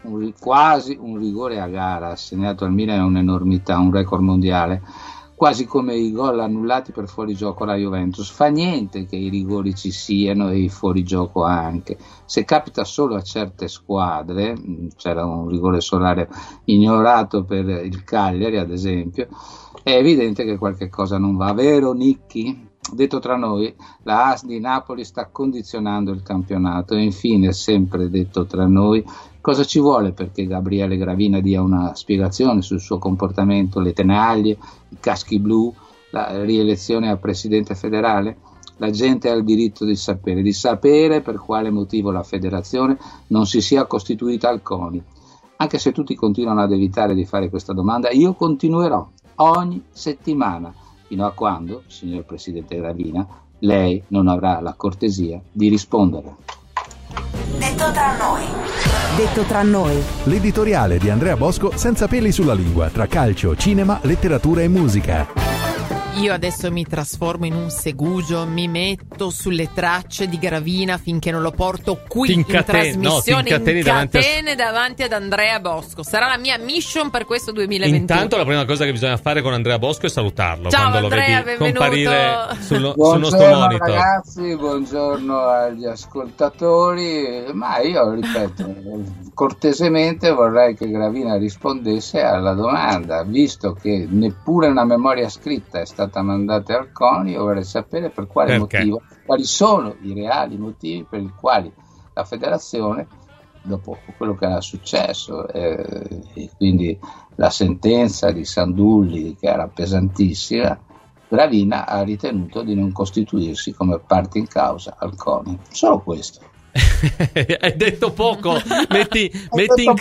quasi un rigore a gara assegnato al Milan è un'enormità, un record mondiale, quasi come i gol annullati per fuorigioco alla Juventus. Fa niente che i rigori ci siano e i fuorigioco anche. Se capita solo a certe squadre, c'era un rigore solare ignorato per il Cagliari ad esempio, è evidente che qualche cosa non va, vero Nicchi? Detto tra noi, la AS di Napoli sta condizionando il campionato. E infine, sempre detto tra noi, cosa ci vuole perché Gabriele Gravina dia una spiegazione sul suo comportamento, le tenaglie, i caschi blu, la rielezione a presidente federale? La gente ha il diritto di sapere per quale motivo la federazione non si sia costituita al CONI. Anche se tutti continuano ad evitare di fare questa domanda, io continuerò ogni settimana, fino a quando, signor Presidente Gravina, lei non avrà la cortesia di rispondere. Detto tra noi. Detto tra noi. L'editoriale di Andrea Bosco senza peli sulla lingua, tra calcio, cinema, letteratura e musica. Io adesso mi trasformo in un segugio, mi metto sulle tracce di Gravina finché non lo porto qui in trasmissione, in catene davanti ad Andrea Bosco. Sarà la mia mission per questo 2021. Intanto la prima cosa che bisogna fare con Andrea Bosco è salutarlo. Ciao quando Andrea, lo vedi benvenuto. comparire sul nostro Buongiorno monitor. ragazzi, buongiorno agli ascoltatori, ma io ripeto, cortesemente vorrei che Gravina rispondesse alla domanda, visto che neppure una memoria scritta è stata mandata al CONI. Io vorrei sapere per quale motivo, quali sono i reali motivi per i quali la federazione, dopo quello che era successo, e quindi la sentenza di Sandulli che era pesantissima, Gravina ha ritenuto di non costituirsi come parte in causa al CONI. Solo questo. Hai detto poco, metti in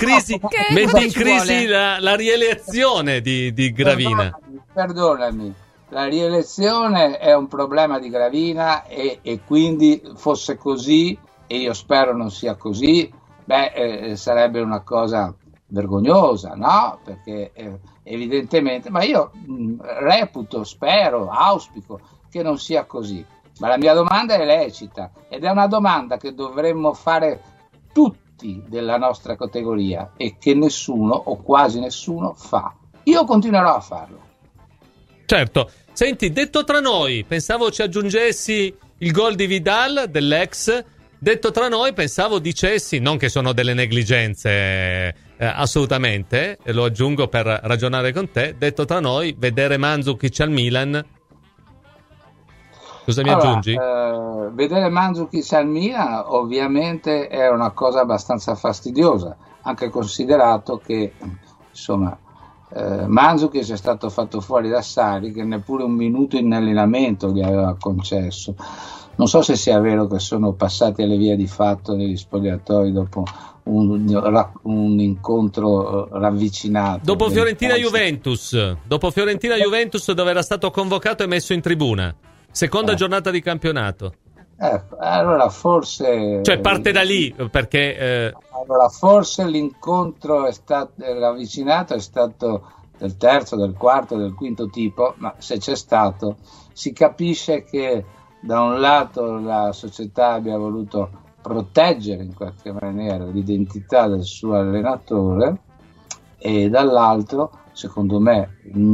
crisi la rielezione di Gravina. Perdonami, la rielezione è un problema di Gravina e quindi fosse così, e io spero non sia così, sarebbe una cosa vergognosa, no? Perché evidentemente, ma io reputo, spero, auspico che non sia così. Ma la mia domanda è lecita ed è una domanda che dovremmo fare tutti della nostra categoria e che nessuno o quasi nessuno fa. Io continuerò a farlo. Certo. Senti, detto tra noi, pensavo ci aggiungessi il gol di Vidal, dell'ex. Detto tra noi, pensavo dicessi, non che sono delle negligenze assolutamente, e lo aggiungo per ragionare con te, detto tra noi, vedere Mandžukić al Milan. Cosa mi aggiungi? Vedere Mandžukić al Milan ovviamente è una cosa abbastanza fastidiosa, anche considerato che insomma Mandžukić è stato fatto fuori da Sarri, che neppure un minuto in allenamento gli aveva concesso. Non so se sia vero che sono passati alle vie di fatto negli spogliatoi dopo un incontro ravvicinato. Dopo Fiorentina-Juventus, dove era stato convocato e messo in tribuna. Seconda giornata di campionato. Allora forse... Cioè parte da lì, perché... Allora forse l'incontro ravvicinato è stato del terzo, del quarto, del quinto tipo, ma se c'è stato si capisce che da un lato la società abbia voluto proteggere in qualche maniera l'identità del suo allenatore e dall'altro, secondo me,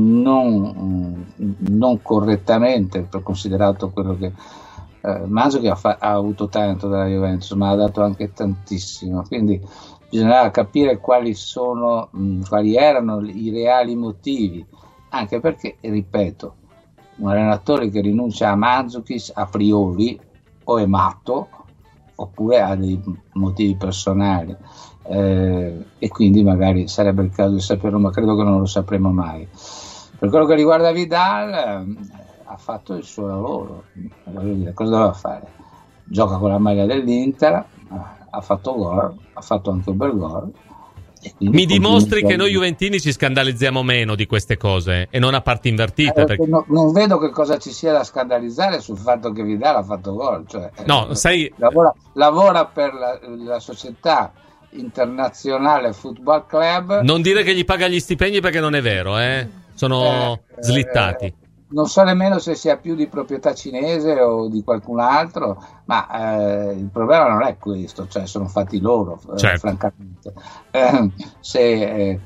non correttamente, per considerato quello che Mandžukić ha avuto tanto dalla Juventus, ma ha dato anche tantissimo, quindi bisognava capire quali erano i reali motivi, anche perché, ripeto, un allenatore che rinuncia a Mandžukić a priori o è matto oppure ha dei motivi personali, e quindi magari sarebbe il caso di saperlo, ma credo che non lo sapremo mai. Per quello che riguarda Vidal, ha fatto il suo lavoro, voglio dire, cosa doveva fare? Gioca con la maglia dell'Inter, ha fatto gol, ha fatto anche un bel gol. Mi dimostri che noi juventini ci scandalizziamo meno di queste cose e non a parti invertite. Perché... non vedo che cosa ci sia da scandalizzare sul fatto che Vidal ha fatto gol. Cioè, no, sai... lavora per la società internazionale Football Club. Non dire che gli paga gli stipendi perché non è vero, sono slittati. Non so nemmeno se sia più di proprietà cinese o di qualcun altro, ma il problema non è questo, cioè sono fatti loro, certo. Francamente. Se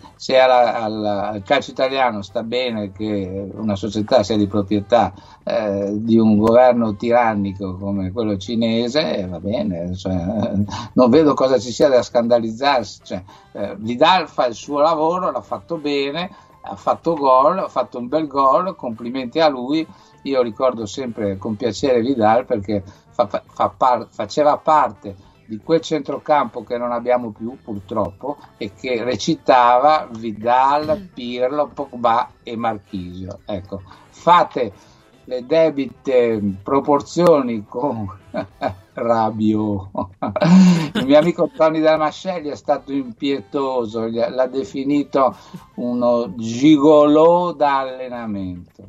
al calcio italiano sta bene che una società sia di proprietà di un governo tirannico come quello cinese, va bene, cioè, non vedo cosa ci sia da scandalizzarsi. Cioè, Vidal fa il suo lavoro, l'ha fatto bene, ha fatto gol, ha fatto un bel gol, complimenti a lui. Io ricordo sempre con piacere Vidal perché faceva parte di quel centrocampo che non abbiamo più purtroppo e che recitava Vidal, Pirlo, Pogba e Marchisio. Ecco, fate le debite proporzioni con Rabiot. Il mio amico Tony Damascelli è stato impietoso, l'ha definito uno gigolò da allenamento.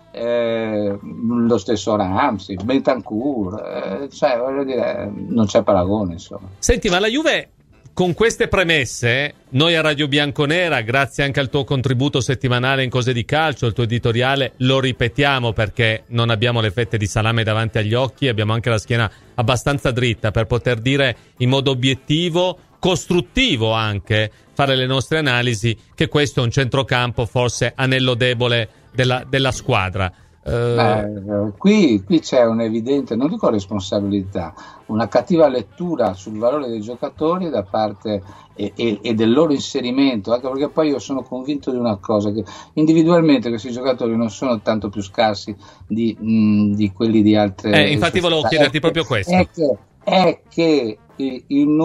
Lo stesso Ramsey, Bentancur, cioè voglio dire, non c'è paragone, insomma. Senti, ma la Juve con queste premesse, noi a Radio Bianconera, grazie anche al tuo contributo settimanale in Cose di Calcio, il tuo editoriale, lo ripetiamo perché non abbiamo le fette di salame davanti agli occhi, abbiamo anche la schiena abbastanza dritta per poter dire in modo obiettivo, costruttivo anche, fare le nostre analisi, che questo è un centrocampo forse anello debole della squadra. Qui c'è un'evidente, non dico responsabilità, una cattiva lettura sul valore dei giocatori da parte e del loro inserimento, anche perché poi io sono convinto di una cosa, che individualmente questi giocatori non sono tanto più scarsi di quelli di altre infatti volevo chiederti proprio questo. È che in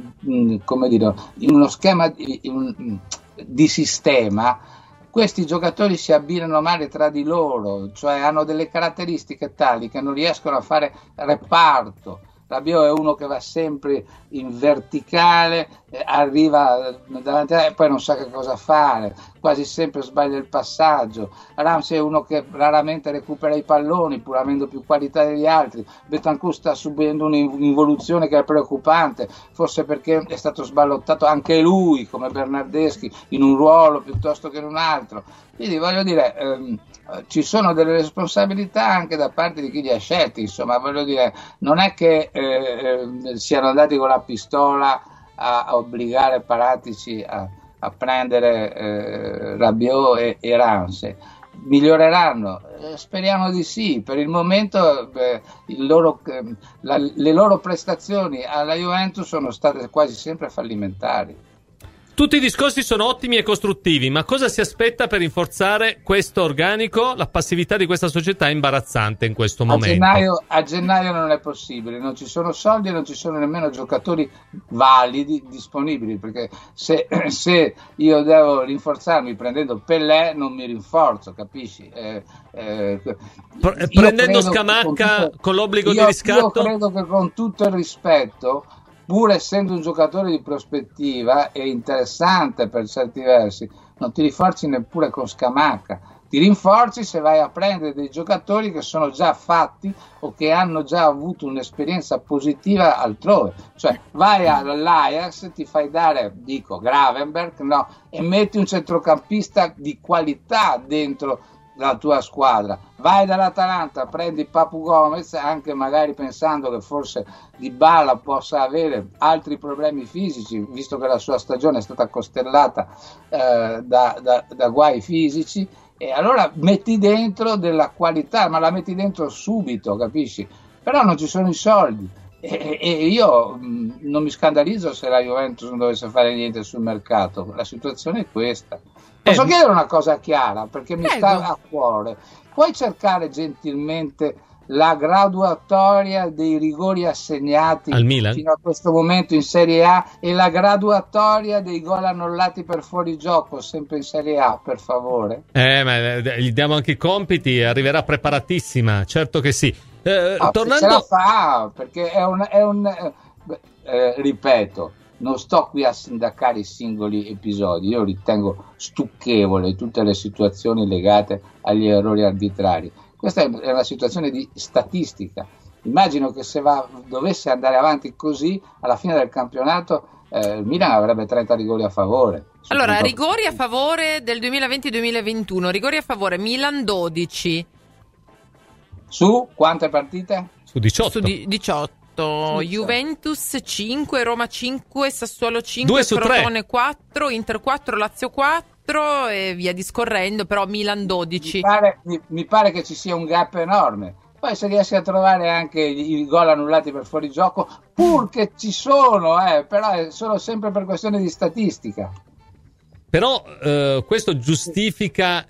uno schema di sistema questi giocatori si abbinano male tra di loro, cioè hanno delle caratteristiche tali che non riescono a fare reparto, Rabiot è uno che va sempre in verticale, arriva davanti e poi non sa che cosa fare, quasi sempre sbaglia il passaggio. Ramsey è uno che raramente recupera i palloni pur avendo più qualità degli altri. Bentancur sta subendo un'involuzione che è preoccupante, forse perché è stato sballottato anche lui come Bernardeschi in un ruolo piuttosto che in un altro. Quindi voglio dire, ci sono delle responsabilità anche da parte di chi li ha scelti, insomma, voglio dire, non è che siano andati con la pistola a obbligare Paratici a prendere Rabiot e Ramsey. Miglioreranno? Speriamo di sì. Per il momento le loro prestazioni alla Juventus sono state quasi sempre fallimentari. Tutti i discorsi sono ottimi e costruttivi, ma cosa si aspetta per rinforzare questo organico? La passività di questa società è imbarazzante in questo momento. A gennaio non è possibile, non ci sono soldi e non ci sono nemmeno giocatori validi disponibili, perché se io devo rinforzarmi prendendo Pellè non mi rinforzo, capisci? Prendendo Scamacca con l'obbligo di riscatto? Io credo che con tutto il rispetto, pur essendo un giocatore di prospettiva e interessante per certi versi, non ti rinforzi neppure con Scamacca. Ti rinforzi se vai a prendere dei giocatori che sono già fatti o che hanno già avuto un'esperienza positiva altrove. Cioè vai all'Ajax, ti fai dare, Gravenberch, no, e metti un centrocampista di qualità dentro la tua squadra. Vai dall'Atalanta, prendi Papu Gomez, anche magari pensando che forse Dybala possa avere altri problemi fisici, visto che la sua stagione è stata costellata da guai fisici, e allora metti dentro della qualità, ma la metti dentro subito, capisci? Però non ci sono i soldi. E io non mi scandalizzo se la Juventus non dovesse fare niente sul mercato. La situazione è questa. Posso chiedere una cosa chiara, perché mi sta a cuore? Puoi cercare gentilmente la graduatoria dei rigori assegnati al Milan fino a questo momento in Serie A e la graduatoria dei gol annullati per fuorigioco sempre in Serie A, per favore? Ma gli diamo anche i compiti, arriverà preparatissima, certo che sì. Tornando... Ce la fa, perché ripeto, non sto qui a sindacare i singoli episodi, io ritengo stucchevole tutte le situazioni legate agli errori arbitrari. Questa è una situazione di statistica. Immagino che se dovesse andare avanti così, alla fine del campionato Milan avrebbe 30 rigori a favore. Allora, rigori a favore del 2020-2021, rigori a favore Milan 12. Su quante partite? Su 18. Su 18. Juventus 5, Roma 5, Sassuolo 5, 2 su 3. Crotone 4, Inter 4, Lazio 4 e via discorrendo, però Milan 12. Mi pare che ci sia un gap enorme. Poi se riesci a trovare anche i gol annullati per fuorigioco, pur che ci sono, però sono sempre per questione di statistica. Però questo giustifica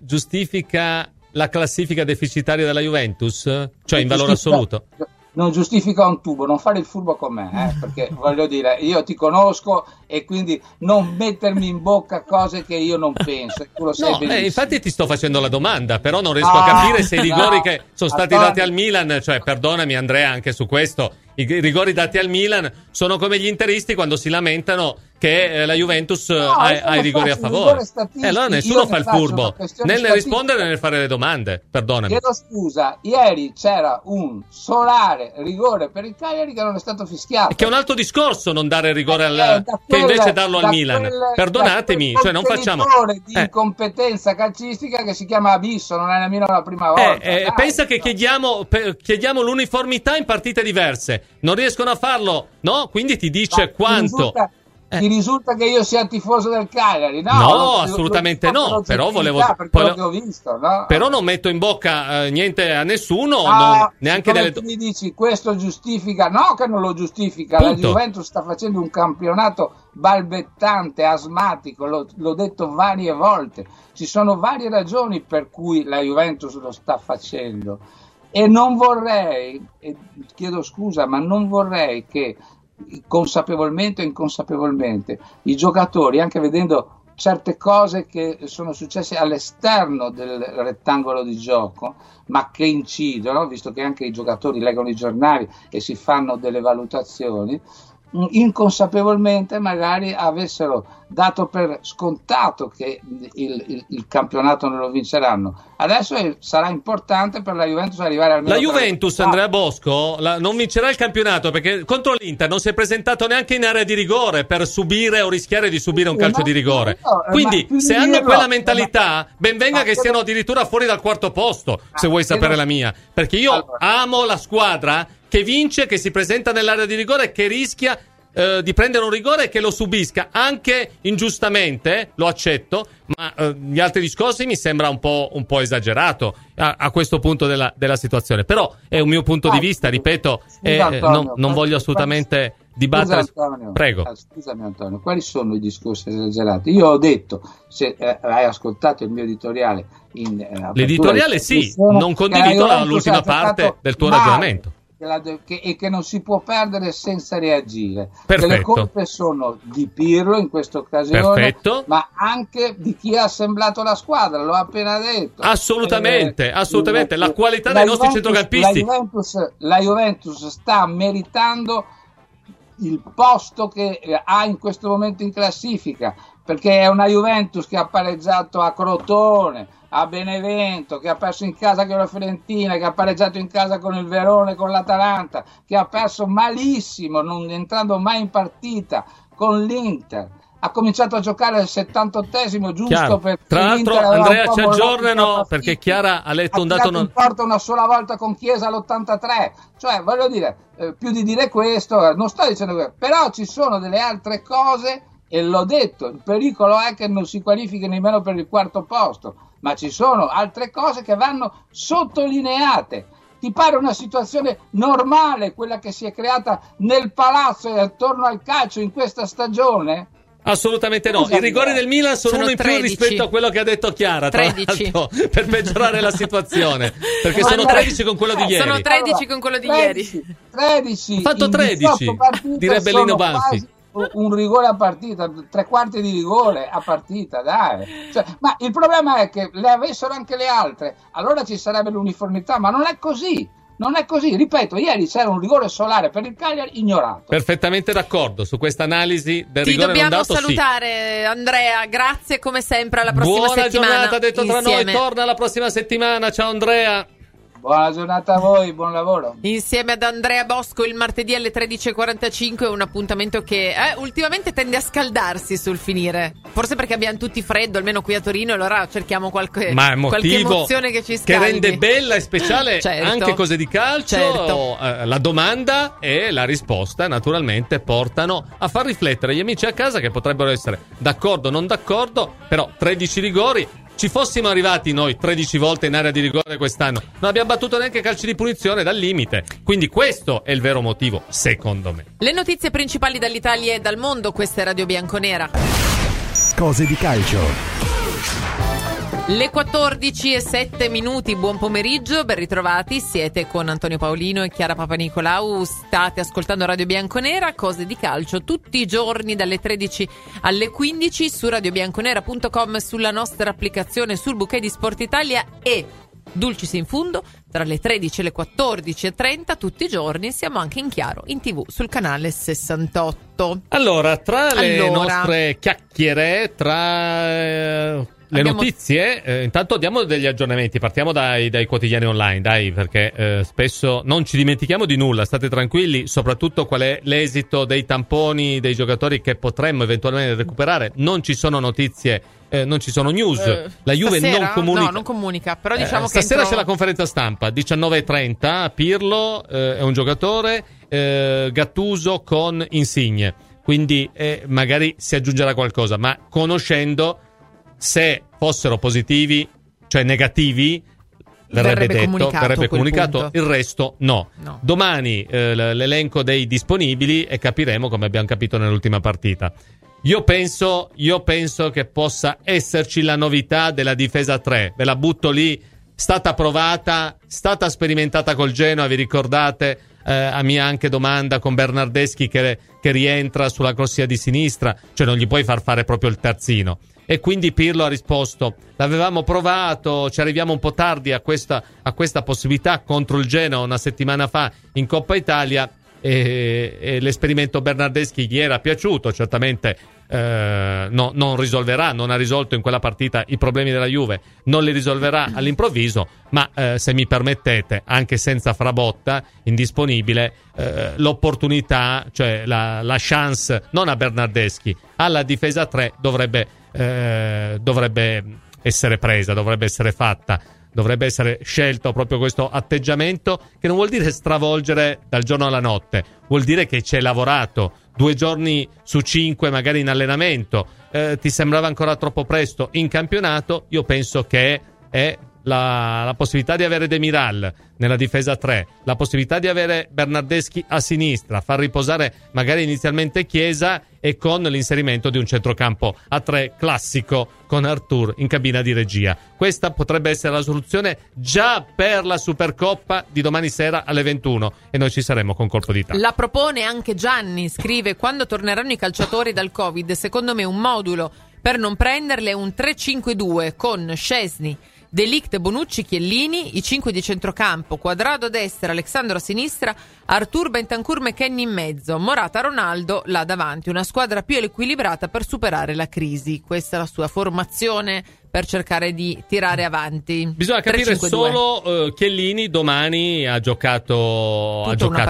la classifica deficitaria della Juventus? Cioè in valore assoluto? Non giustifica un tubo, non fare il furbo con me, perché voglio dire, io ti conosco e quindi non mettermi in bocca cose che io non penso. Tu lo sai benissimo. Infatti ti sto facendo la domanda, però non riesco a capire se i rigori che sono stati dati al Milan, cioè perdonami Andrea anche su questo, i rigori dati al Milan sono come gli interisti quando si lamentano che la Juventus ha i rigori a favore. Allora nessuno fa il furbo nel rispondere né nel fare le domande, perdonami. Chiedo scusa, ieri c'era un solare rigore per il Cagliari che non è stato fischiato. Che è un altro discorso non dare il rigore che invece darlo al Milan. Perdonatemi, cioè non facciamo di incompetenza calcistica che si chiama abisso, non è nemmeno la prima volta. Pensa che chiediamo l'uniformità in partite diverse. Non riescono a farlo, no? Quindi ti dice quanto. Ti risulta che io sia tifoso del Cagliari? No, assolutamente no. Però volevo. Ho visto, no? Però non metto in bocca niente a nessuno. Neanche delle. Tu mi dici questo giustifica? No, che non lo giustifica. Punto. La Juventus sta facendo un campionato balbettante, asmatico. L'ho detto varie volte. Ci sono varie ragioni per cui la Juventus lo sta facendo. E non vorrei, chiedo scusa, ma non vorrei che consapevolmente o inconsapevolmente i giocatori, anche vedendo certe cose che sono successe all'esterno del rettangolo di gioco, ma che incidono, visto che anche i giocatori leggono i giornali e si fanno delle valutazioni, inconsapevolmente magari avessero dato per scontato che il campionato non lo vinceranno. Adesso sarà importante per la Juventus arrivare almeno. La Juventus, Andrea Bosco, non vincerà il campionato perché contro l'Inter non si è presentato neanche in area di rigore per subire o rischiare di subire un calcio di rigore. Quindi se hanno quella mentalità, ben venga che siano addirittura fuori dal quarto posto, se vuoi sapere la mia, perché io amo la squadra che vince, che si presenta nell'area di rigore e che rischia di prendere un rigore e che lo subisca anche ingiustamente, lo accetto, ma gli altri discorsi mi sembra un po' esagerato a questo punto della situazione. Però è un mio punto di vista, ripeto, non voglio assolutamente dibattere. Antonio, prego. Scusami Antonio, quali sono i discorsi esagerati? Io ho detto, se hai ascoltato il mio editoriale l'editoriale sì, non condivido l'ultima parte del tuo ragionamento. E che non si può perdere senza reagire. Perfetto. Le colpe sono di Pirlo in questa occasione, perfetto, ma anche di chi ha assemblato la squadra, l'ho appena detto. Assolutamente, la qualità dei nostri centrocampisti. La Juventus sta meritando il posto che ha in questo momento in classifica, perché è una Juventus che ha pareggiato a Crotone, a Benevento, che ha perso in casa con la Fiorentina, che ha pareggiato in casa con il Verona e con l'Atalanta, che ha perso malissimo, non entrando mai in partita con l'Inter. Ha cominciato a giocare al 78esimo, giusto? Chiaro. Perché tra l'altro Andrea ci aggiornano, perché Chiara ha letto un dato in porta una sola volta con Chiesa all'83, cioè voglio dire, più di dire questo non sto dicendo questo, però ci sono delle altre cose e l'ho detto, il pericolo è che non si qualifichi nemmeno per il quarto posto, ma ci sono altre cose che vanno sottolineate. Ti pare una situazione normale quella che si è creata nel palazzo e attorno al calcio in questa stagione? Assolutamente no. I rigori del Milan sono uno in 13. più rispetto a quello che ha detto Chiara, tra 13. l'altro, per peggiorare la situazione, perché sono 13 con quello di ieri. Sono 13 con quello di ieri. 13. Fatto 13, direbbe Lino Banfi. Un rigore a partita, 3/4 di rigore a partita, dai. Cioè, ma il problema è che le avessero anche le altre, allora ci sarebbe l'uniformità, ma non è così. Non è così, ripeto, ieri c'era un rigore solare per il Cagliari ignorato. Perfettamente d'accordo su questa analisi del rigore non dato. Ti dobbiamo salutare, sì. Andrea, grazie come sempre, alla prossima settimana. Buona giornata, detto insieme. Tra noi, torna la prossima settimana, ciao Andrea. Buona giornata a voi, buon lavoro. Insieme ad Andrea Bosco il martedì alle 13:45, un appuntamento che ultimamente tende a scaldarsi sul finire. Forse perché abbiamo tutti freddo, almeno qui a Torino, allora cerchiamo qualche emozione che ci scaldi. Che rende bella e speciale certo. Anche cose di calcio. Certo. La domanda e la risposta naturalmente portano a far riflettere gli amici a casa, che potrebbero essere d'accordo o non d'accordo, però 13 rigori. Ci fossimo arrivati noi 13 volte in area di rigore quest'anno, non abbiamo battuto neanche calci di punizione dal limite. Quindi questo è il vero motivo, secondo me. Le notizie principali dall'Italia e dal mondo, questa è Radio Bianconera. Cose di calcio. Le 14:07, buon pomeriggio, ben ritrovati, siete con Antonio Paolino e Chiara Papanicolau, state ascoltando Radio Bianconera, cose di calcio, tutti i giorni dalle 13 alle 15 su radiobianconera.com, sulla nostra applicazione, sul bouquet di Sport Italia e Dulcis in Fundo, tra le 13 e le 14:30 tutti i giorni, siamo anche in chiaro in TV sul canale 68. Allora, tra le nostre chiacchiere, tra... le notizie, intanto diamo degli aggiornamenti, partiamo dai quotidiani online, dai, perché spesso non ci dimentichiamo di nulla, state tranquilli, soprattutto qual è l'esito dei tamponi dei giocatori che potremmo eventualmente recuperare, non ci sono notizie, non ci sono news, la Juve stasera, non comunica, però diciamo che stasera c'è la conferenza stampa, 19:30, Pirlo è un giocatore, Gattuso con Insigne, quindi magari si aggiungerà qualcosa, ma conoscendo, se fossero positivi, cioè negativi, verrebbe comunicato, il resto no. Domani l'elenco dei disponibili e capiremo, come abbiamo capito nell'ultima partita. Io penso che possa esserci la novità della difesa 3, ve la butto lì, stata provata, stata sperimentata col Genoa, vi ricordate? a mia anche domanda con Bernardeschi che rientra sulla corsia di sinistra, cioè non gli puoi far fare proprio il terzino. E quindi Pirlo ha risposto: l'avevamo provato, ci arriviamo un po' tardi a questa possibilità contro il Genoa una settimana fa in Coppa Italia, e l'esperimento Bernardeschi gli era piaciuto, certamente non risolverà, non ha risolto in quella partita i problemi della Juve, non li risolverà all'improvviso, ma se mi permettete, anche senza Frabotta indisponibile, l'opportunità, cioè la chance, non a Bernardeschi, alla difesa 3 dovrebbe essere presa, dovrebbe essere fatta. Dovrebbe essere scelto proprio questo atteggiamento, che non vuol dire stravolgere dal giorno alla notte, vuol dire che ci hai lavorato 2 giorni su 5 magari in allenamento, ti sembrava ancora troppo presto in campionato. Io penso che è la possibilità di avere Demiral nella difesa 3, la possibilità di avere Bernardeschi a sinistra, far riposare magari inizialmente Chiesa, e con l'inserimento di un centrocampo a 3 classico con Artur in cabina di regia. Questa potrebbe essere la soluzione già per la Supercoppa di domani sera alle 21, e noi ci saremo con Colpo di Tacco. La propone anche Gianni, scrive: quando torneranno i calciatori dal Covid, secondo me un modulo per non prenderle è un 3-5-2 con Szczesny, De Ligt, Bonucci, Chiellini, i 5 di centrocampo, Quadrado a destra, Alexandro a sinistra, Artur, Bentancur, McKennie in mezzo, Morata, Ronaldo là davanti, una squadra più equilibrata per superare la crisi. Questa è la sua formazione per cercare di tirare avanti. Bisogna capire 3-5-2. solo Chiellini domani ha giocato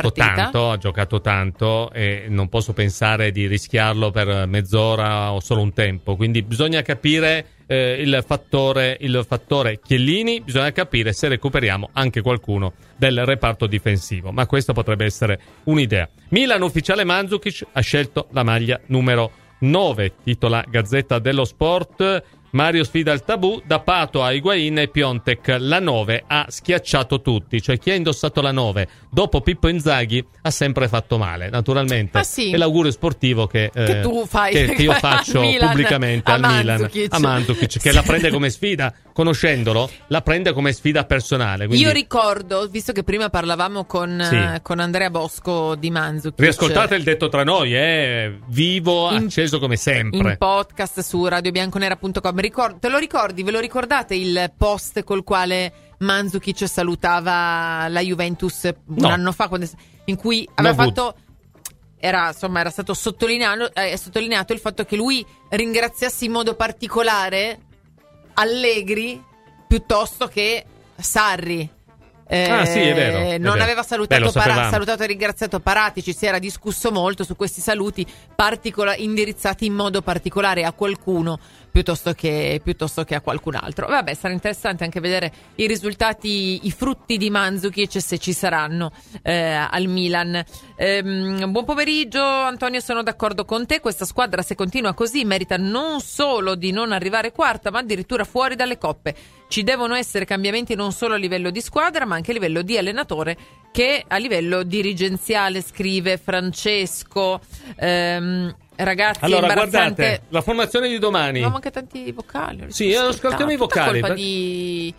tanto, e non posso pensare di rischiarlo per mezz'ora o solo un tempo, quindi bisogna capire il fattore Chiellini, bisogna capire se recuperiamo anche qualcuno del reparto difensivo, ma questo potrebbe essere un'idea. Milan ufficiale Mandzukic ha scelto la maglia numero 9, titola Gazzetta dello Sport. Mario sfida il tabù, da Pato a Higuain e Piontek la 9 ha schiacciato tutti, cioè chi ha indossato la 9 dopo Pippo Inzaghi ha sempre fatto male, naturalmente. Sì. È l'augurio sportivo che tu fai, che io faccio Milan, pubblicamente al Milan, a Mandzukic, che la prende come sfida, conoscendolo, la prende come sfida personale. Quindi... Io ricordo, visto che prima parlavamo con Andrea Bosco di Mandzukic, riascoltate il detto tra noi, vivo, acceso come sempre, in podcast su radiobianconera.com. Te lo ricordi? Ve lo ricordate il post col quale Mandzukic salutava la Juventus un anno fa, in cui aveva fatto... Era stato sottolineato il fatto che lui ringraziasse in modo particolare Allegri piuttosto che Sarri. Sì, è vero. Non aveva salutato salutato e ringraziato Paratici, si era discusso molto su questi saluti indirizzati in modo particolare a qualcuno piuttosto che a qualcun altro. Vabbè, sarà interessante anche vedere i risultati, i frutti di Mandzukic, se ci saranno al Milan. Buon pomeriggio Antonio, sono d'accordo con te, questa squadra se continua così merita non solo di non arrivare quarta, ma addirittura fuori dalle coppe. Ci devono essere cambiamenti non solo a livello di squadra, ma anche a livello di allenatore che a livello dirigenziale, scrive Francesco. Ragazzi, allora guardate la formazione di domani. Abbiamo anche tanti vocali. Sì, ascoltiamo i vocali. Colpa di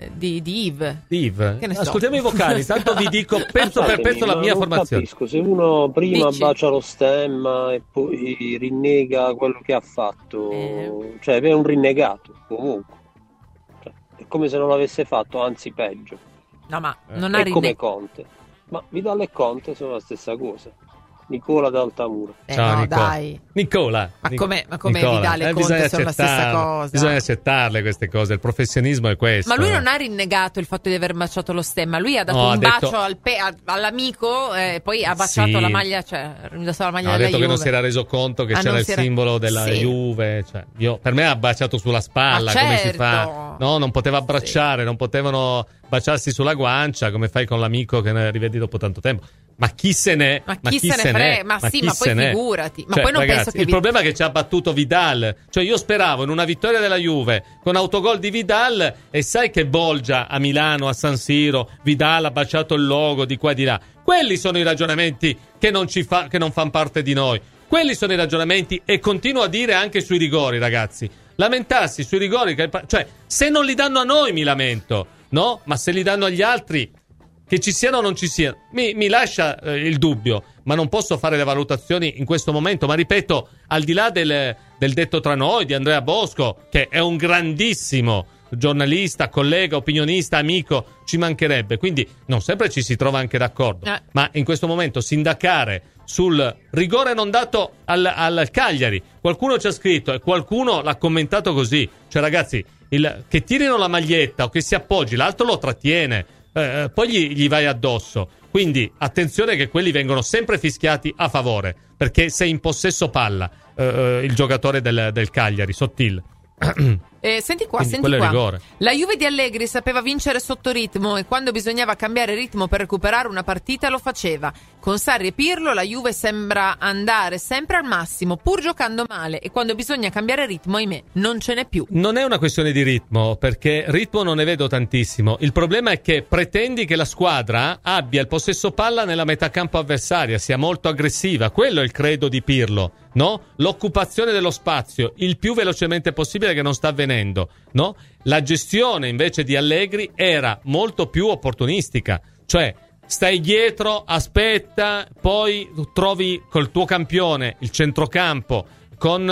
Yves. Ascoltiamo i vocali, tanto vi dico pezzo per pezzo la mia formazione. Capisco, se uno prima bacia lo stemma e poi rinnega quello che ha fatto, cioè è un rinnegato comunque. È come se non l'avesse fatto, anzi peggio. No, ma non ha come Conte. Ma Vidal e Conte sono la stessa cosa. Nicola d'Altamura. Ciao, no, Nico. dai. Nicola. Ma come Vidal e Conte sono la stessa cosa? Bisogna accettarle queste cose, il professionismo è questo. Ma lui non ha rinnegato il fatto di aver baciato lo stemma, lui ha dato un bacio all'amico, poi ha baciato la maglia, cioè indossava la maglia della Juve. Ha detto che non si era reso conto che c'era il simbolo della Juve, cioè, per me ha baciato sulla spalla, come si fa? No, non poteva abbracciare, non potevano baciarsi sulla guancia, come fai con l'amico che rivedi dopo tanto tempo. Ma chi se ne poi figurati. Ma poi non ragazzi, penso che il problema è che ci ha battuto Vidal. Cioè io speravo in una vittoria della Juve con autogol di Vidal, e sai che Bolgia a Milano, a San Siro, Vidal ha baciato il logo di qua e di là. Quelli sono i ragionamenti che non fanno parte di noi. Quelli sono i ragionamenti, e continuo a dire anche sui rigori, ragazzi. Lamentarsi sui rigori, cioè se non li danno a noi mi lamento, no? Ma se li danno agli altri, che ci siano o non ci siano, mi lascia il dubbio, ma non posso fare le valutazioni in questo momento. Ma ripeto, al di là del detto tra noi di Andrea Bosco, che è un grandissimo giornalista, collega, opinionista, amico, ci mancherebbe, quindi non sempre ci si trova anche d'accordo, ma in questo momento sindacare sul rigore non dato al Cagliari, qualcuno ci ha scritto e qualcuno l'ha commentato così, cioè ragazzi, che tirino la maglietta o che si appoggi, l'altro lo trattiene, poi gli vai addosso, quindi attenzione che quelli vengono sempre fischiati a favore, perché sei in possesso palla il giocatore del Cagliari, Sottil. Senti qua, Quindi quello è rigore. La Juve di Allegri sapeva vincere sotto ritmo e quando bisognava cambiare ritmo per recuperare una partita lo faceva. Con Sarri e Pirlo la Juve sembra andare sempre al massimo pur giocando male, e quando bisogna cambiare ritmo, ahimè, non ce n'è più. Non è una questione di ritmo, perché ritmo non ne vedo tantissimo. Il problema è che pretendi che la squadra abbia il possesso palla nella metà campo avversaria, sia molto aggressiva. Quello è il credo di Pirlo, no? L'occupazione dello spazio il più velocemente possibile, che non sta avvenendo, no? La gestione invece di Allegri era molto più opportunistica, cioè stai dietro, aspetta, poi trovi col tuo campione il centrocampo con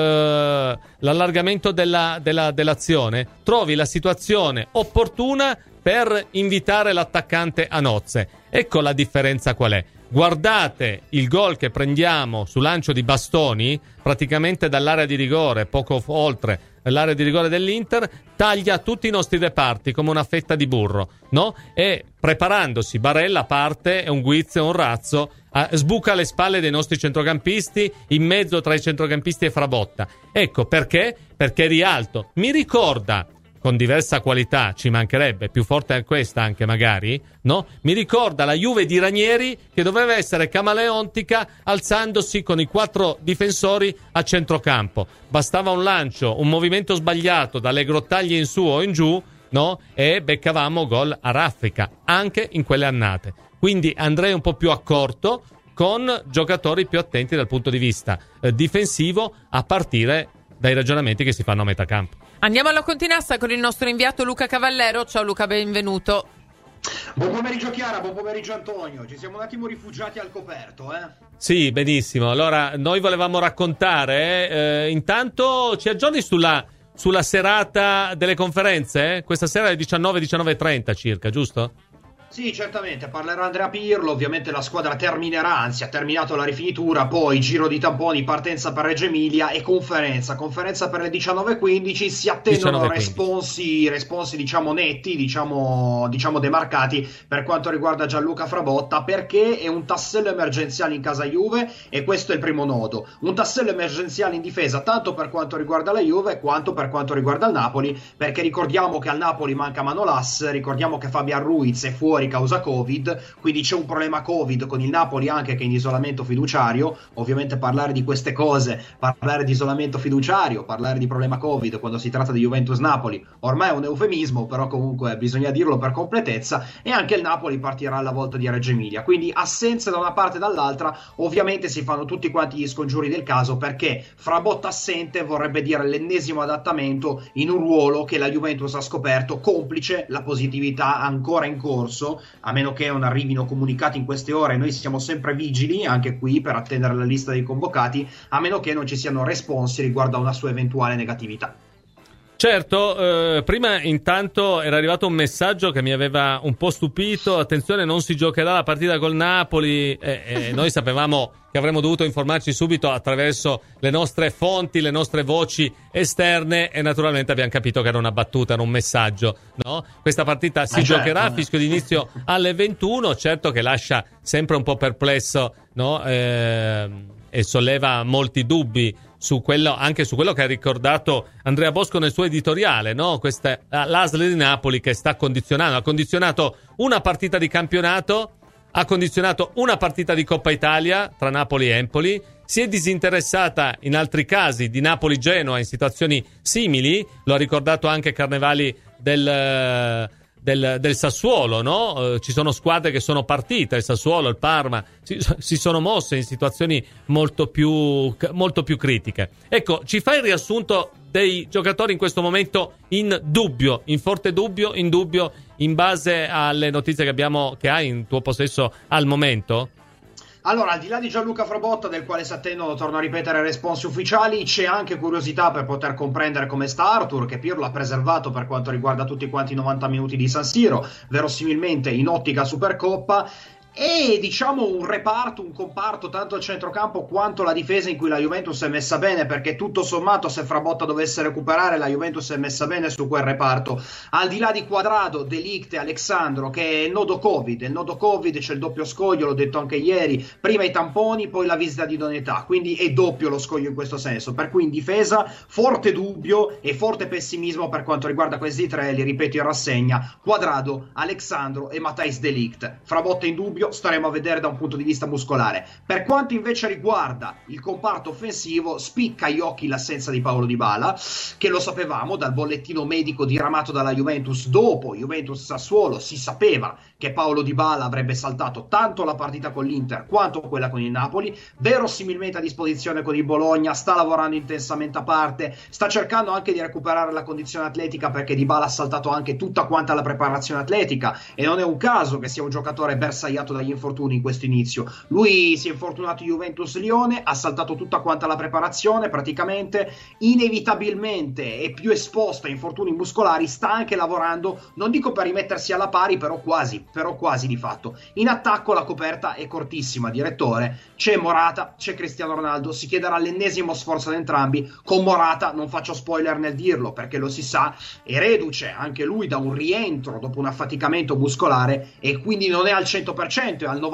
l'allargamento dell'azione, trovi la situazione opportuna per invitare l'attaccante a nozze. Ecco la differenza qual è. Guardate il gol che prendiamo su lancio di Bastoni, praticamente dall'area di rigore, poco oltre l'area di rigore dell'Inter, taglia tutti i nostri reparti come una fetta di burro, no? E preparandosi, Barella parte, è un guizzo, un razzo, sbuca alle spalle dei nostri centrocampisti, in mezzo tra i centrocampisti e Frabotta. Ecco perché? Perché Rialto mi ricorda, con diversa qualità, ci mancherebbe, più forte è questa anche magari, no? Mi ricorda la Juve di Ranieri, che doveva essere camaleontica alzandosi con i 4 difensori a centrocampo. Bastava un lancio, un movimento sbagliato dalle grottaglie in su o in giù, no? E beccavamo gol a raffica, anche in quelle annate. Quindi andrei un po' più accorto, con giocatori più attenti dal punto di vista difensivo, a partire dai ragionamenti che si fanno a metà campo. Andiamo alla Continassa con il nostro inviato Luca Cavallero. Ciao Luca, benvenuto. Buon pomeriggio Chiara, buon pomeriggio Antonio. Ci siamo un attimo rifugiati al coperto, Sì, benissimo. Allora, noi volevamo raccontare, intanto ci aggiorni sulla serata delle conferenze? Questa sera è 19:30 circa, giusto? Sì, certamente, parlerà Andrea Pirlo, ovviamente la squadra terminerà, anzi ha terminato la rifinitura, poi giro di tamponi, partenza per Reggio Emilia e conferenza per le 19:15, si attendono responsi diciamo netti, diciamo demarcati per quanto riguarda Gianluca Frabotta, perché è un tassello emergenziale in casa Juve e questo è il primo nodo, un tassello emergenziale in difesa tanto per quanto riguarda la Juve quanto per quanto riguarda il Napoli, perché ricordiamo che al Napoli manca Manolas, ricordiamo che Fabian Ruiz è fuori causa Covid, quindi c'è un problema Covid con il Napoli anche che è in isolamento fiduciario. Ovviamente parlare di queste cose, parlare di isolamento fiduciario, parlare di problema Covid quando si tratta di Juventus-Napoli ormai è un eufemismo, però comunque bisogna dirlo per completezza, e anche il Napoli partirà alla volta di Reggio Emilia, quindi assenze da una parte e dall'altra. Ovviamente si fanno tutti quanti gli scongiuri del caso, perché Frabotta assente vorrebbe dire l'ennesimo adattamento in un ruolo che la Juventus ha scoperto, complice la positività ancora in corso, a meno che non arrivino comunicati in queste ore. Noi siamo sempre vigili anche qui per attendere la lista dei convocati, a meno che non ci siano responsi riguardo a una sua eventuale negatività. Certo, prima intanto era arrivato un messaggio che mi aveva un po' stupito: attenzione, non si giocherà la partita col Napoli, noi sapevamo che avremmo dovuto informarci subito attraverso le nostre fonti, le nostre voci esterne, e naturalmente abbiamo capito che era una battuta, era un messaggio, no? Questa partita si giocherà, fischio d'inizio alle 21, certo che lascia sempre un po' perplesso, no? E solleva molti dubbi su quello, anche su quello che ha ricordato Andrea Bosco nel suo editoriale, no? Questa l'ASL di Napoli che sta condizionando, ha condizionato una partita di campionato, ha condizionato una partita di Coppa Italia tra Napoli e Empoli, si è disinteressata in altri casi di Napoli-Genoa in situazioni simili, lo ha ricordato anche Carnevali del Sassuolo, no? Ci sono squadre che sono partite, il Sassuolo, il Parma, si sono mosse in situazioni molto più critiche. Ecco, ci fai il riassunto dei giocatori in questo momento in dubbio, in forte dubbio, in base alle notizie che hai in tuo possesso al momento? Allora, al di là di Gianluca Frabotta, del quale si attendono, torno a ripetere, responsi ufficiali, c'è anche curiosità per poter comprendere come sta Arthur, che Pirlo ha preservato per quanto riguarda tutti quanti i 90 minuti di San Siro, verosimilmente in ottica Supercoppa. E diciamo un comparto tanto al centrocampo quanto la difesa in cui la Juventus è messa bene, perché tutto sommato se Frabotta dovesse recuperare la Juventus è messa bene su quel reparto, al di là di Quadrado, De Ligt e Alexandro, che è il nodo Covid, c'è il doppio scoglio, l'ho detto anche ieri, prima i tamponi, poi la visita di idoneità, quindi è doppio lo scoglio in questo senso, per cui in difesa forte dubbio e forte pessimismo per quanto riguarda questi tre, li ripeto in rassegna: Quadrado, Alexandro e Matthijs De Ligt. Frabotta in dubbio, staremo a vedere da un punto di vista muscolare. Per quanto invece riguarda il comparto offensivo, spicca agli occhi l'assenza di Paulo Dybala, che lo sapevamo dal bollettino medico diramato dalla Juventus dopo Juventus-Sassuolo. Si sapeva che Paulo Dybala avrebbe saltato tanto la partita con l'Inter quanto quella con il Napoli, verosimilmente a disposizione con il Bologna, sta lavorando intensamente a parte, sta cercando anche di recuperare la condizione atletica, perché Dybala ha saltato anche tutta quanta la preparazione atletica e non è un caso che sia un giocatore bersagliato dagli infortuni in questo inizio. Lui si è infortunato Juventus-Lione, ha saltato tutta quanta la preparazione praticamente, inevitabilmente è più esposto a infortuni muscolari, sta anche lavorando, non dico per rimettersi alla pari, però quasi di fatto. In attacco la coperta è cortissima, direttore, c'è Morata, c'è Cristiano Ronaldo, si chiederà l'ennesimo sforzo ad entrambi. Con Morata non faccio spoiler nel dirlo, perché lo si sa, è reduce anche lui da un rientro dopo un affaticamento muscolare e quindi non è al 100%, è al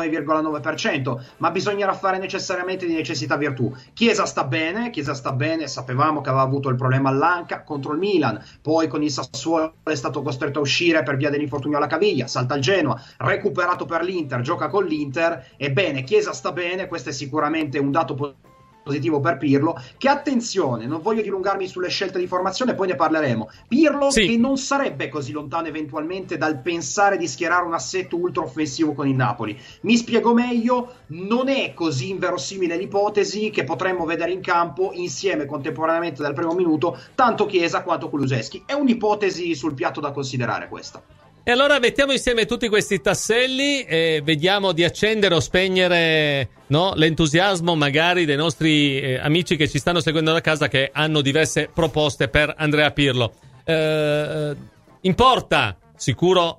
99,9%, ma bisognerà fare necessariamente di necessità virtù. Chiesa sta bene, sapevamo che aveva avuto il problema all'anca contro il Milan, poi con il Sassuolo è stato costretto a uscire per via dell'infortunio alla caviglia, salta al Genoa, recuperato per l'Inter, gioca con l'Inter. Ebbene, Chiesa sta bene, questo è sicuramente un dato positivo per Pirlo, che attenzione, non voglio dilungarmi sulle scelte di formazione, poi ne parleremo. Pirlo che non sarebbe così lontano eventualmente dal pensare di schierare un assetto ultra offensivo con il Napoli. Mi spiego meglio: non è così inverosimile l'ipotesi che potremmo vedere in campo insieme contemporaneamente dal primo minuto tanto Chiesa quanto Kulusevski. È un'ipotesi sul piatto da considerare questa. E allora mettiamo insieme tutti questi tasselli e vediamo di accendere o spegnere, no, l'entusiasmo magari dei nostri amici che ci stanno seguendo da casa, che hanno diverse proposte per Andrea Pirlo. In porta, sicuro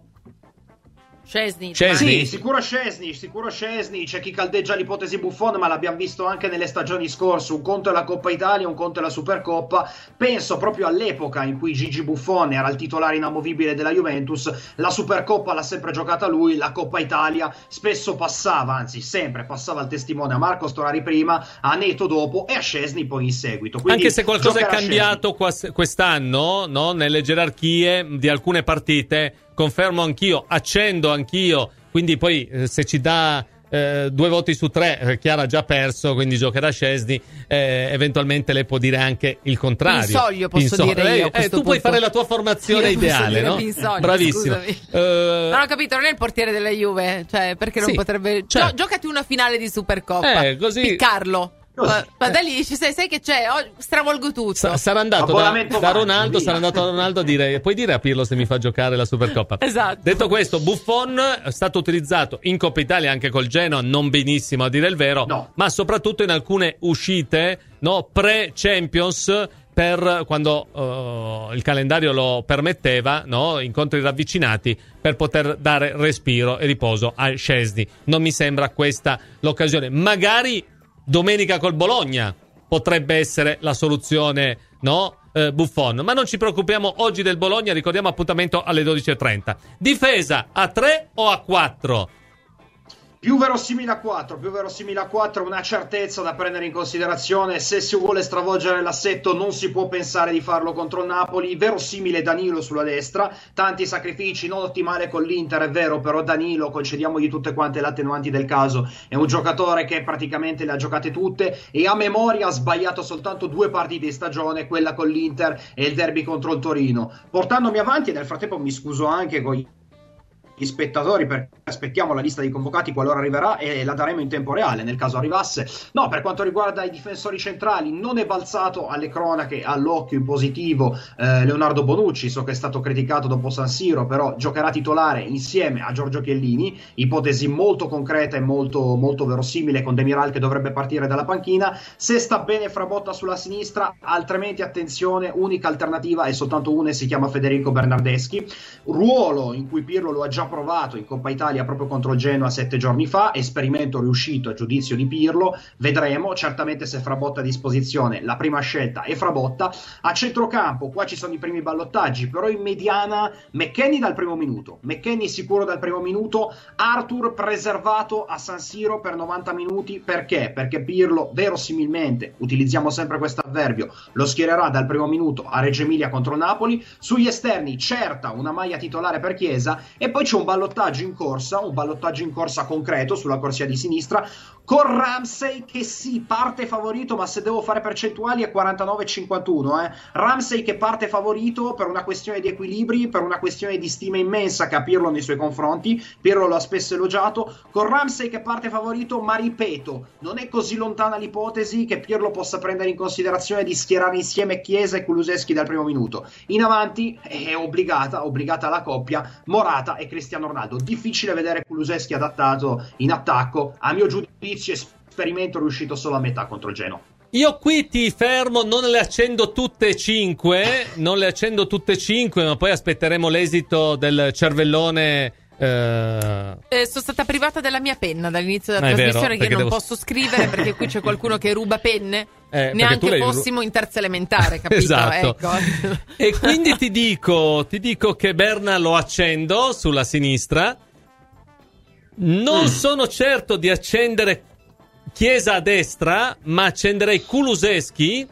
Szczesny. Sì, sicuro Szczesny. C'è chi caldeggia l'ipotesi Buffon, ma l'abbiamo visto anche nelle stagioni scorse. Un conto è la Coppa Italia, un conto è la Supercoppa. Penso proprio all'epoca in cui Gigi Buffon era il titolare inamovibile della Juventus. La Supercoppa l'ha sempre giocata lui, la Coppa Italia spesso passava, anzi sempre passava il testimone a Marco Storari prima, a Neto dopo e a Szczesny poi in seguito. Quindi, anche se qualcosa è cambiato quest'anno, no? Nelle gerarchie di alcune partite, confermo anch'io, accendo anch'io, quindi poi se ci dà 2 voti su 3, Chiara ha già perso, quindi giocherà Szczesny, eventualmente lei può dire anche il contrario. Pinsoglio posso dire io a questo tu punto. Puoi fare la tua formazione ideale, no? Pinsoglio, bravissima. Non ho capito, non è il portiere della Juve, cioè perché non potrebbe giocati una finale di Supercoppa, così piccarlo. Ma da lì sai che c'è, stravolgo tutto. Sarà andato da Ronaldo, sarà andato a Ronaldo a dire: puoi dire a Pirlo se mi fa giocare la Supercoppa. Esatto. Detto questo, Buffon è stato utilizzato in Coppa Italia anche col Genoa, non benissimo a dire il vero, ma soprattutto in alcune uscite, no, pre-Champions, per quando il calendario lo permetteva, no, incontri ravvicinati, per poter dare respiro e riposo a Szczesny. Non mi sembra questa l'occasione. Magari domenica col Bologna potrebbe essere la soluzione, no? Buffon, ma non ci preoccupiamo oggi del Bologna, ricordiamo appuntamento alle 12:30. Difesa a 3 o a 4? Più verosimile a 4, una certezza da prendere in considerazione. Se si vuole stravolgere l'assetto non si può pensare di farlo contro il Napoli. Verosimile Danilo sulla destra, tanti sacrifici, non ottimale con l'Inter è vero, però Danilo, concediamogli tutte quante le attenuanti del caso, è un giocatore che praticamente le ha giocate tutte e a memoria ha sbagliato soltanto 2 partite in stagione, quella con l'Inter e il derby contro il Torino. Portandomi avanti, e nel frattempo mi scuso anche con gli spettatori, perché aspettiamo la lista dei convocati qualora arriverà e la daremo in tempo reale nel caso arrivasse. No, per quanto riguarda i difensori centrali, non è balzato alle cronache all'occhio in positivo Leonardo Bonucci. So che è stato criticato dopo San Siro, però giocherà titolare insieme a Giorgio Chiellini, ipotesi molto concreta e molto, molto verosimile, con Demiral che dovrebbe partire dalla panchina. Se sta bene Frabotta sulla sinistra, altrimenti attenzione, unica alternativa è soltanto una e si chiama Federico Bernardeschi, ruolo in cui Pirlo lo ha già provato in Coppa Italia proprio contro il Genoa 7 giorni fa, esperimento riuscito a giudizio di Pirlo. Vedremo certamente se Frabotta a disposizione, la prima scelta è Frabotta. A centrocampo qua ci sono i primi ballottaggi, però in mediana McKennie dal primo minuto, McKennie sicuro dal primo minuto, Arthur preservato a San Siro per 90 minuti. Perché? Perché Pirlo verosimilmente, utilizziamo sempre questo avverbio, lo schiererà dal primo minuto a Reggio Emilia contro Napoli. Sugli esterni certa una maglia titolare per Chiesa, e poi c'è un ballottaggio in corsa concreto sulla corsia di sinistra, con Ramsey che sì, parte favorito, ma se devo fare percentuali è 49-51, Ramsey che parte favorito per una questione di equilibri, per una questione di stima immensa che ha Pirlo nei suoi confronti. Pirlo lo ha spesso elogiato, con Ramsey che parte favorito, ma ripeto, non è così lontana l'ipotesi che Pirlo possa prendere in considerazione di schierare insieme Chiesa e Kulusevski dal primo minuto. In avanti è obbligata la coppia Morata e Cristiano Ronaldo. Difficile vedere Kulusevski adattato in attacco, a mio giudizio esperimento riuscito solo a metà contro il Genoa. Io qui ti fermo, non le accendo tutte e cinque, ma poi aspetteremo l'esito del cervellone. Sono stata privata della mia penna dall'inizio della trasmissione, che io non posso scrivere perché qui c'è qualcuno che ruba penne, neanche fossimo in terza elementare, capito? Esatto. Ecco. E quindi ti dico che Berna lo accendo sulla sinistra. Non sono certo di accendere Chiesa a destra, ma accenderei Kulusevski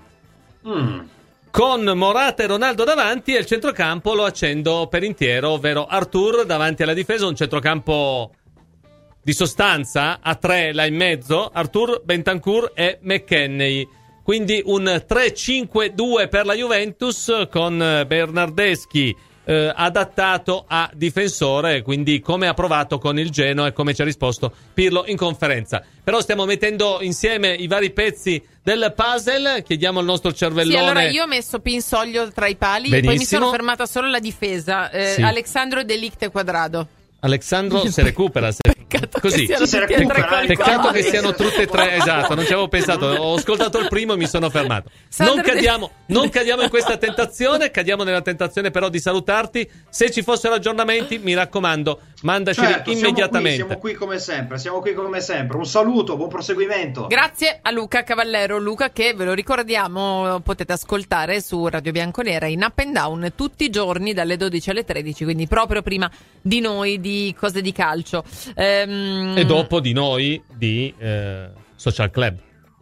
con Morata e Ronaldo davanti, e il centrocampo lo accendo per intero, ovvero Arthur davanti alla difesa, un centrocampo di sostanza a tre là in mezzo, Arthur, Bentancur e McKennie. Quindi un 3-5-2 per la Juventus, con Bernardeschi adattato a difensore, quindi come ha provato con il Genoa e come ci ha risposto Pirlo in conferenza. Però stiamo mettendo insieme i vari pezzi del puzzle, chiediamo al nostro cervellone. Sì, allora io ho messo Pinsoglio tra i pali. Benissimo. Poi mi sono fermata solo alla difesa, Sì. Alexandro De Ligt Quadrado. Alexandro si recupera. Peccato Così. Peccato che siano tutte e tre. Esatto, non ci avevo pensato. Ho ascoltato il primo e mi sono fermato. Non cadiamo in questa tentazione. Cadiamo nella tentazione però di salutarti. Se ci fossero aggiornamenti, mi raccomando, mandaceli immediatamente. Siamo qui come sempre. Un saluto, buon proseguimento. Grazie a Luca Cavallero. Luca, che ve lo ricordiamo, potete ascoltare su Radio Bianconera in up and down tutti i giorni dalle 12 alle 13, quindi proprio prima di noi di Cose di Calcio. E dopo di noi di Social Club.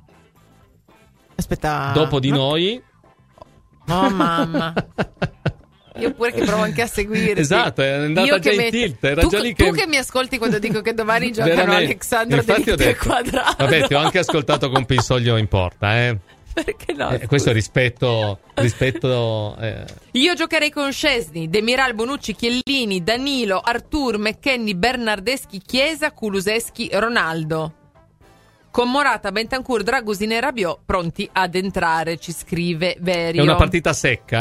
Aspetta. Dopo di noi. Oh mamma. Io pure che provo anche a seguirti. Esatto, è andata già in tilt. Era già lì tu che mi ascolti quando dico che domani giocano Alexandro De Ligt Quadrado. Vabbè, ti ho anche ascoltato con Pinsoglio in porta, Perché no? Questo è rispetto. Io giocherei con Szczesny, Demiral, Bonucci, Chiellini, Danilo, Arthur, McKennie, Bernardeschi, Chiesa, Kulusevski, Ronaldo. Con Morata, Bentancur, Dragusin e Rabiot pronti ad entrare, ci scrive Verio. È una partita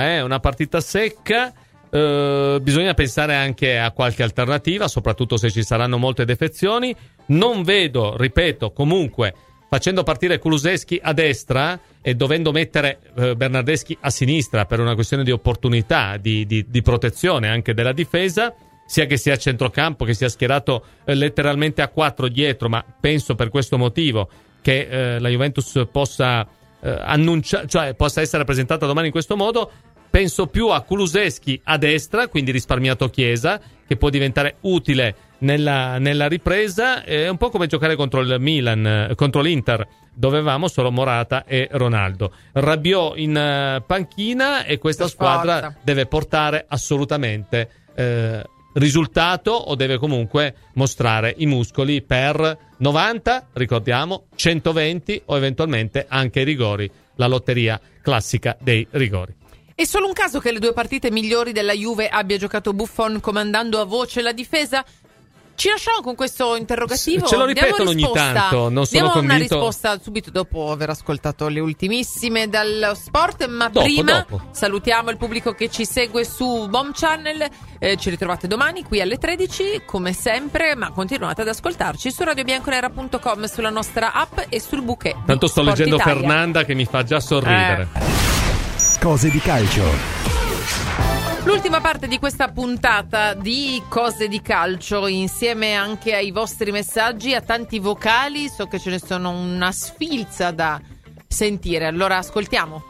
secca, bisogna pensare anche a qualche alternativa, soprattutto se ci saranno molte defezioni. Non vedo, ripeto, comunque, facendo partire Kulusevski a destra e dovendo mettere Bernardeschi a sinistra per una questione di opportunità, di protezione anche della difesa, sia che sia a centrocampo, che sia schierato letteralmente a 4 dietro, ma penso per questo motivo che la Juventus possa possa essere presentata domani in questo modo. Penso più a Kulusevski a destra, quindi risparmiato Chiesa, che può diventare utile nella ripresa. È un po' come giocare contro il Milan, contro l'Inter, dove avevamo solo Morata e Ronaldo. Rabiot in panchina, e questa squadra deve portare assolutamente risultato, o deve comunque mostrare i muscoli per 90, ricordiamo, 120 o eventualmente anche i rigori, la lotteria classica dei rigori. È solo un caso che le 2 partite migliori della Juve abbia giocato Buffon comandando a voce la difesa? Ci lasciamo con questo interrogativo. Ce lo ripetono ogni tanto, non sono convinto. Diamo una risposta subito dopo aver ascoltato le ultimissime dallo sport, ma dopo. Salutiamo il pubblico che ci segue su Bomb Channel. Ci ritrovate domani qui alle 13 come sempre, ma continuate ad ascoltarci su radiobianconera.com, sulla nostra app e sul bouquet. Tanto sto leggendo Italia. Fernanda che mi fa già sorridere. Cose di calcio. L'ultima parte di questa puntata di Cose di Calcio, insieme anche ai vostri messaggi, a tanti vocali, so che ce ne sono una sfilza da sentire, allora ascoltiamo.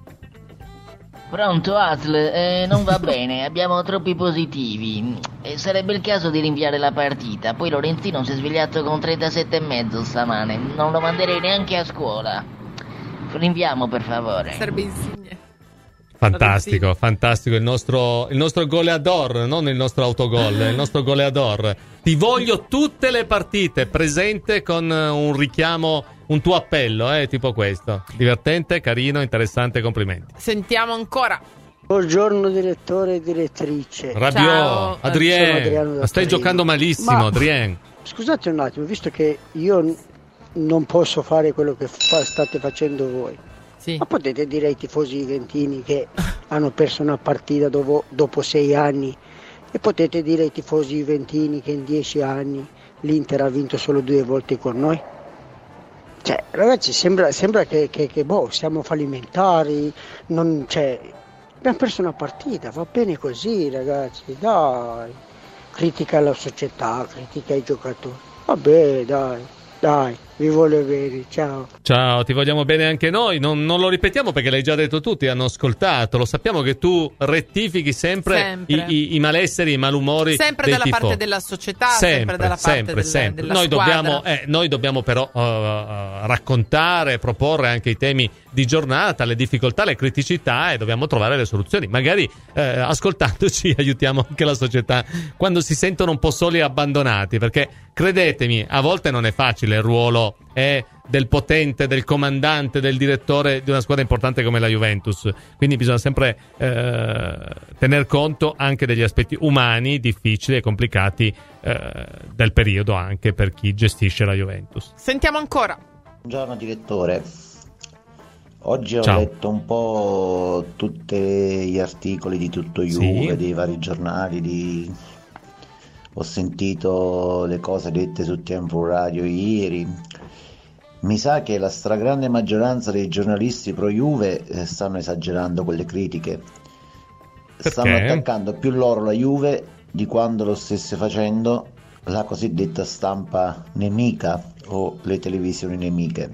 Pronto Asl, non va bene, abbiamo troppi positivi, sarebbe il caso di rinviare la partita, poi Lorenzino si è svegliato con 37,5 stamane, non lo manderei neanche a scuola, rinviamo per favore. Sarebbe insigne. Fantastico, il nostro goleador, non il nostro autogol, il nostro goleador. Ti voglio tutte le partite, presente con un richiamo, un tuo appello, tipo questo. Divertente, carino, interessante, complimenti. Sentiamo ancora. Buongiorno direttore e direttrice. Ciao. Adrien, stai giocando malissimo, Adrien. Scusate un attimo, visto che io non posso fare quello che state facendo voi. Sì. Ma potete dire ai tifosi juventini che hanno perso una partita dopo 6 anni, e potete dire ai tifosi juventini che in 10 anni l'Inter ha vinto solo 2 volte con noi? Cioè, ragazzi, sembra che siamo fallimentari, abbiamo perso una partita, va bene così, ragazzi, dai. Critica la società, critica i giocatori, vabbè, dai, vi voglio bene, ciao. Ciao, ti vogliamo bene anche noi, non lo ripetiamo perché l'hai già detto tutti, hanno ascoltato, lo sappiamo che tu rettifichi sempre. I malesseri, i malumori sempre dei dalla tifosi. parte della società, sempre dalla parte della noi dobbiamo però raccontare, proporre anche i temi di giornata, le difficoltà, le criticità, e dobbiamo trovare le soluzioni. Magari ascoltandoci aiutiamo anche la società quando si sentono un po' soli e abbandonati, perché credetemi, a volte non è facile il ruolo del potente, del comandante, del direttore di una squadra importante come la Juventus, quindi bisogna sempre tener conto anche degli aspetti umani difficili e complicati del periodo, anche per chi gestisce la Juventus. Sentiamo ancora. Buongiorno direttore, oggi ho letto un po' tutti gli articoli di Tutto Juve, dei vari giornali, ho sentito le cose dette su Tempo Radio ieri. Mi sa che la stragrande maggioranza dei giornalisti pro Juve stanno esagerando con le critiche. Perché? Stanno attaccando più loro la Juve di quando lo stesse facendo la cosiddetta stampa nemica o le televisioni nemiche.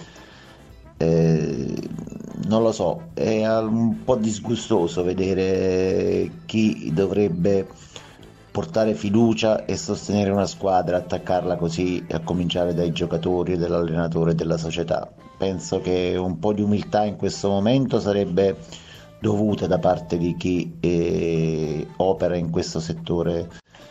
Non lo so, è un po' disgustoso vedere chi dovrebbe portare fiducia e sostenere una squadra, attaccarla così, a cominciare dai giocatori, dall'allenatore e della società. Penso che un po' di umiltà in questo momento sarebbe dovuta da parte di chi opera in questo settore.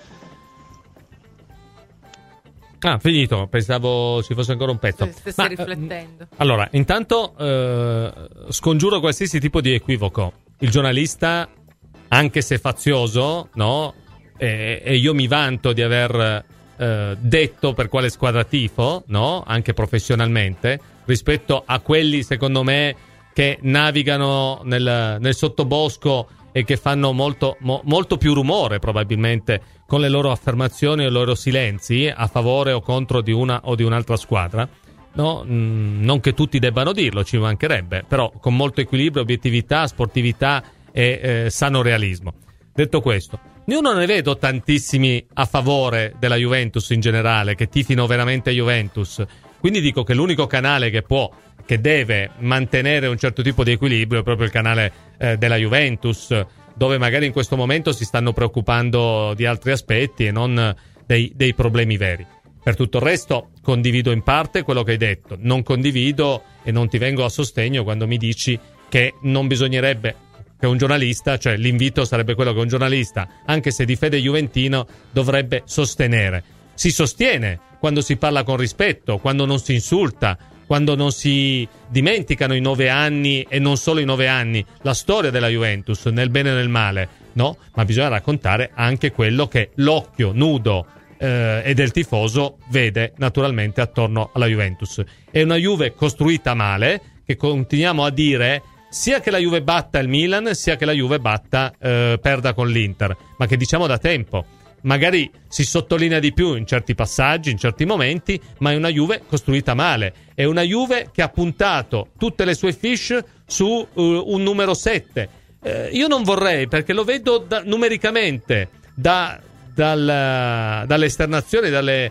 Finito, pensavo ci fosse ancora un pezzo. Stessi riflettendo. Allora, intanto scongiuro qualsiasi tipo di equivoco. Il giornalista, anche se fazioso, no? E io mi vanto di aver detto per quale squadra tifo, no? Anche professionalmente, rispetto a quelli, secondo me, che navigano nel sottobosco e che fanno molto più rumore probabilmente con le loro affermazioni e i loro silenzi a favore o contro di una o di un'altra squadra. No, non che tutti debbano dirlo, ci mancherebbe, però con molto equilibrio, obiettività, sportività e sano realismo. Detto questo, io non ne vedo tantissimi a favore della Juventus in generale, che tifino veramente Juventus. Quindi dico che l'unico canale che deve mantenere un certo tipo di equilibrio è proprio il canale della Juventus, dove magari in questo momento si stanno preoccupando di altri aspetti e non dei problemi veri. Per tutto il resto condivido in parte quello che hai detto, non condivido e non ti vengo a sostegno quando mi dici che non bisognerebbe che un giornalista, cioè l'invito sarebbe quello che un giornalista, anche se di fede juventino, dovrebbe sostenere. Si sostiene quando si parla con rispetto, quando non si insulta, quando non si dimenticano i 9 anni, e non solo i 9 anni, la storia della Juventus, nel bene e nel male, no? Ma bisogna raccontare anche quello che l'occhio nudo e del tifoso vede naturalmente attorno alla Juventus. È una Juve costruita male, che continuiamo a dire sia che la Juve batta il Milan, sia che la Juve perda con l'Inter, ma che diciamo da tempo. Magari si sottolinea di più in certi passaggi, in certi momenti, ma è una Juve costruita male. È una Juve che ha puntato tutte le sue fish su un numero 7. Io non vorrei, perché lo vedo numericamente dalle esternazioni,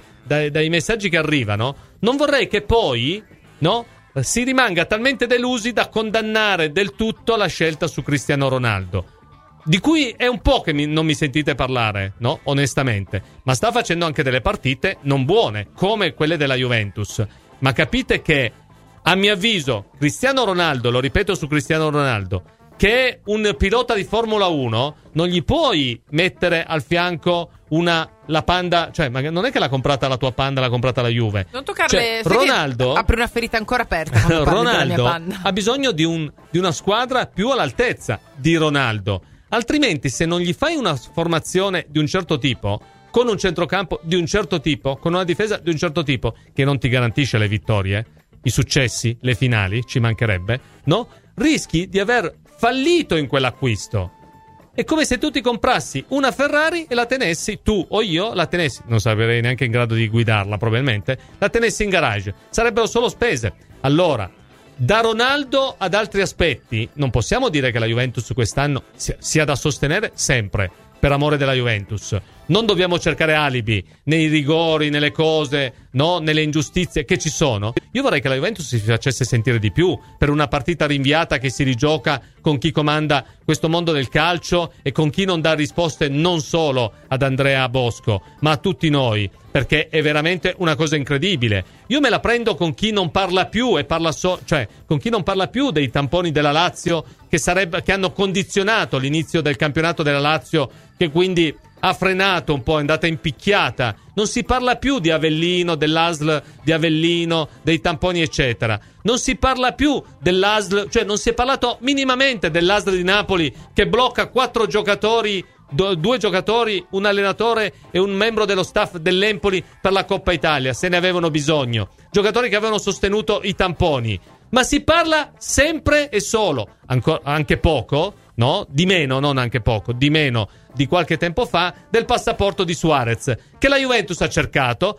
dai messaggi che arrivano. Non vorrei che poi, no, si rimanga talmente delusi da condannare del tutto la scelta su Cristiano Ronaldo, di cui è un po' che non mi sentite parlare, no? Onestamente. Ma sta facendo anche delle partite non buone, come quelle della Juventus. Ma capite che, a mio avviso, Cristiano Ronaldo, lo ripeto su Cristiano Ronaldo, che è un pilota di Formula 1, non gli puoi mettere al fianco la Panda, cioè ma non è che l'ha comprata la tua Panda, l'ha comprata la Juve. Non toccarle, cioè, Ronaldo apre una ferita ancora aperta quando parli della mia Panda. Ha bisogno di una squadra più all'altezza di Ronaldo. Altrimenti, se non gli fai una formazione di un certo tipo, con un centrocampo di un certo tipo, con una difesa di un certo tipo, che non ti garantisce le vittorie, i successi, le finali, ci mancherebbe, no? Rischi di aver fallito in quell'acquisto. È come se tu ti comprassi una Ferrari e la tenessi, tu o io, la tenessi, non sarei neanche in grado di guidarla probabilmente, la tenessi in garage. Sarebbero solo spese. Allora, da Ronaldo ad altri aspetti, non possiamo dire che la Juventus quest'anno sia da sostenere sempre, per amore della Juventus. Non dobbiamo cercare alibi nei rigori, nelle cose, no, nelle ingiustizie che ci sono. Io vorrei che la Juventus si facesse sentire di più per una partita rinviata che si rigioca con chi comanda questo mondo del calcio e con chi non dà risposte non solo ad Andrea Bosco, ma a tutti noi, perché è veramente una cosa incredibile. Io me la prendo con chi non parla più e cioè con chi non parla più dei tamponi della Lazio che hanno condizionato l'inizio del campionato della Lazio, che quindi ha frenato un po', è andata impicchiata. Non si parla più di Avellino, dell'ASL di Avellino, dei tamponi eccetera. Non si parla più dell'ASL, cioè non si è parlato minimamente dell'ASL di Napoli che blocca 4 giocatori, 2 giocatori, un allenatore e un membro dello staff dell'Empoli per la Coppa Italia, se ne avevano bisogno. Giocatori che avevano sostenuto i tamponi. Ma si parla sempre e solo, anche poco, no? Di meno, non anche poco, di meno di qualche tempo fa, del passaporto di Suarez, che la Juventus ha cercato,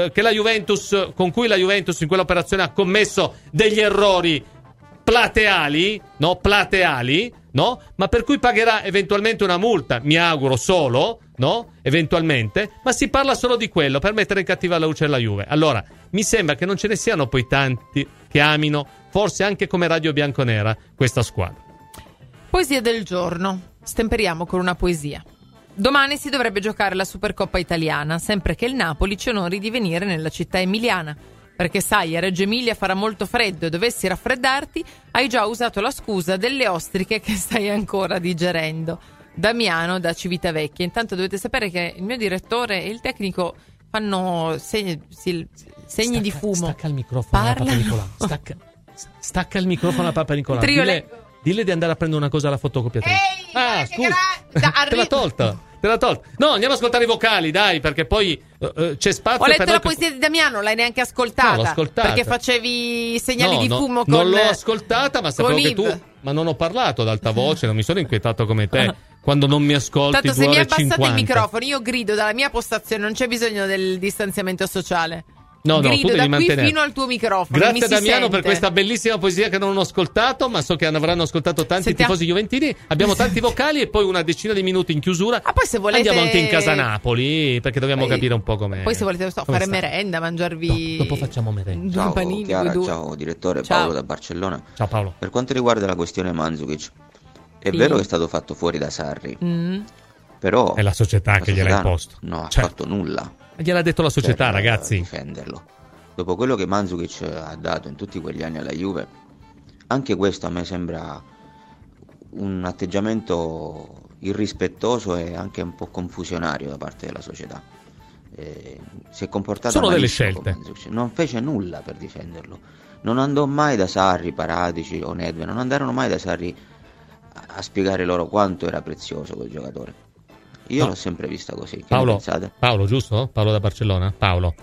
con cui la Juventus in quell'operazione ha commesso degli errori plateali, no? Ma per cui pagherà eventualmente una multa, mi auguro solo, no? Eventualmente, ma si parla solo di quello per mettere in cattiva luce la Juve. Allora, mi sembra che non ce ne siano poi tanti che amino, forse anche come Radio Bianconera, questa squadra. Poesia del giorno. Stemperiamo con una poesia. Domani si dovrebbe giocare la Supercoppa italiana, sempre che il Napoli ci onori di venire nella città emiliana. Perché sai, a Reggio Emilia farà molto freddo e dovessi raffreddarti, hai già usato la scusa delle ostriche che stai ancora digerendo. Damiano da Civitavecchia. Intanto dovete sapere che il mio direttore e il tecnico fanno segni di fumo. Stacca il microfono alla Papa Nicolau. Stacca il microfono alla Papa Nicolau. Dille di andare a prendere una cosa alla fotocopiatrice. Scusa, te l'ha tolta. No, andiamo a ascoltare i vocali, dai, perché poi c'è spazio. Ho letto la poesia di Damiano, l'hai neanche ascoltata. No, l'ho ascoltata. Perché facevi segnali di fumo con... Non l'ho ascoltata, ma sapevo che tu... Ma non ho parlato ad alta voce, non mi sono inquietato come te. Quando non mi ascolti, tanto se mi abbassate 50. il microfono, io grido dalla mia postazione, non c'è bisogno del distanziamento sociale. No, grido tu devi da mantenere. Qui fino al tuo microfono. Grazie Damiano per questa bellissima poesia che non ho ascoltato, ma so che avranno ascoltato tanti tifosi juventini. Abbiamo tanti vocali e poi una decina di minuti in chiusura. Poi se volete andiamo anche in casa Napoli, perché dobbiamo capire un po' com'è. Poi se volete fare merenda, mangiarvi. Dopo facciamo merenda. Ciao panini, Chiara, ciao direttore. Ciao. Paolo da Barcellona. Ciao Paolo. Per quanto riguarda la questione Mandzukic, è vero che è stato fatto fuori da Sarri, però è la società che gliel'ha imposto. No, ha fatto nulla. Gliel'ha detto la società, ragazzi. Difenderlo. Dopo quello che Mandzukic ha dato in tutti quegli anni alla Juve, anche questo a me sembra un atteggiamento irrispettoso e anche un po' confusionario da parte della società. Si è comportata sono delle malissimo scelte. non fece nulla per difenderlo, non andò mai da Sarri, Paratici o Nedved, non andarono mai da Sarri a spiegare loro quanto era prezioso quel giocatore. Io l'ho sempre vista così. Che Paolo, giusto? Paolo da Barcellona? Paolo.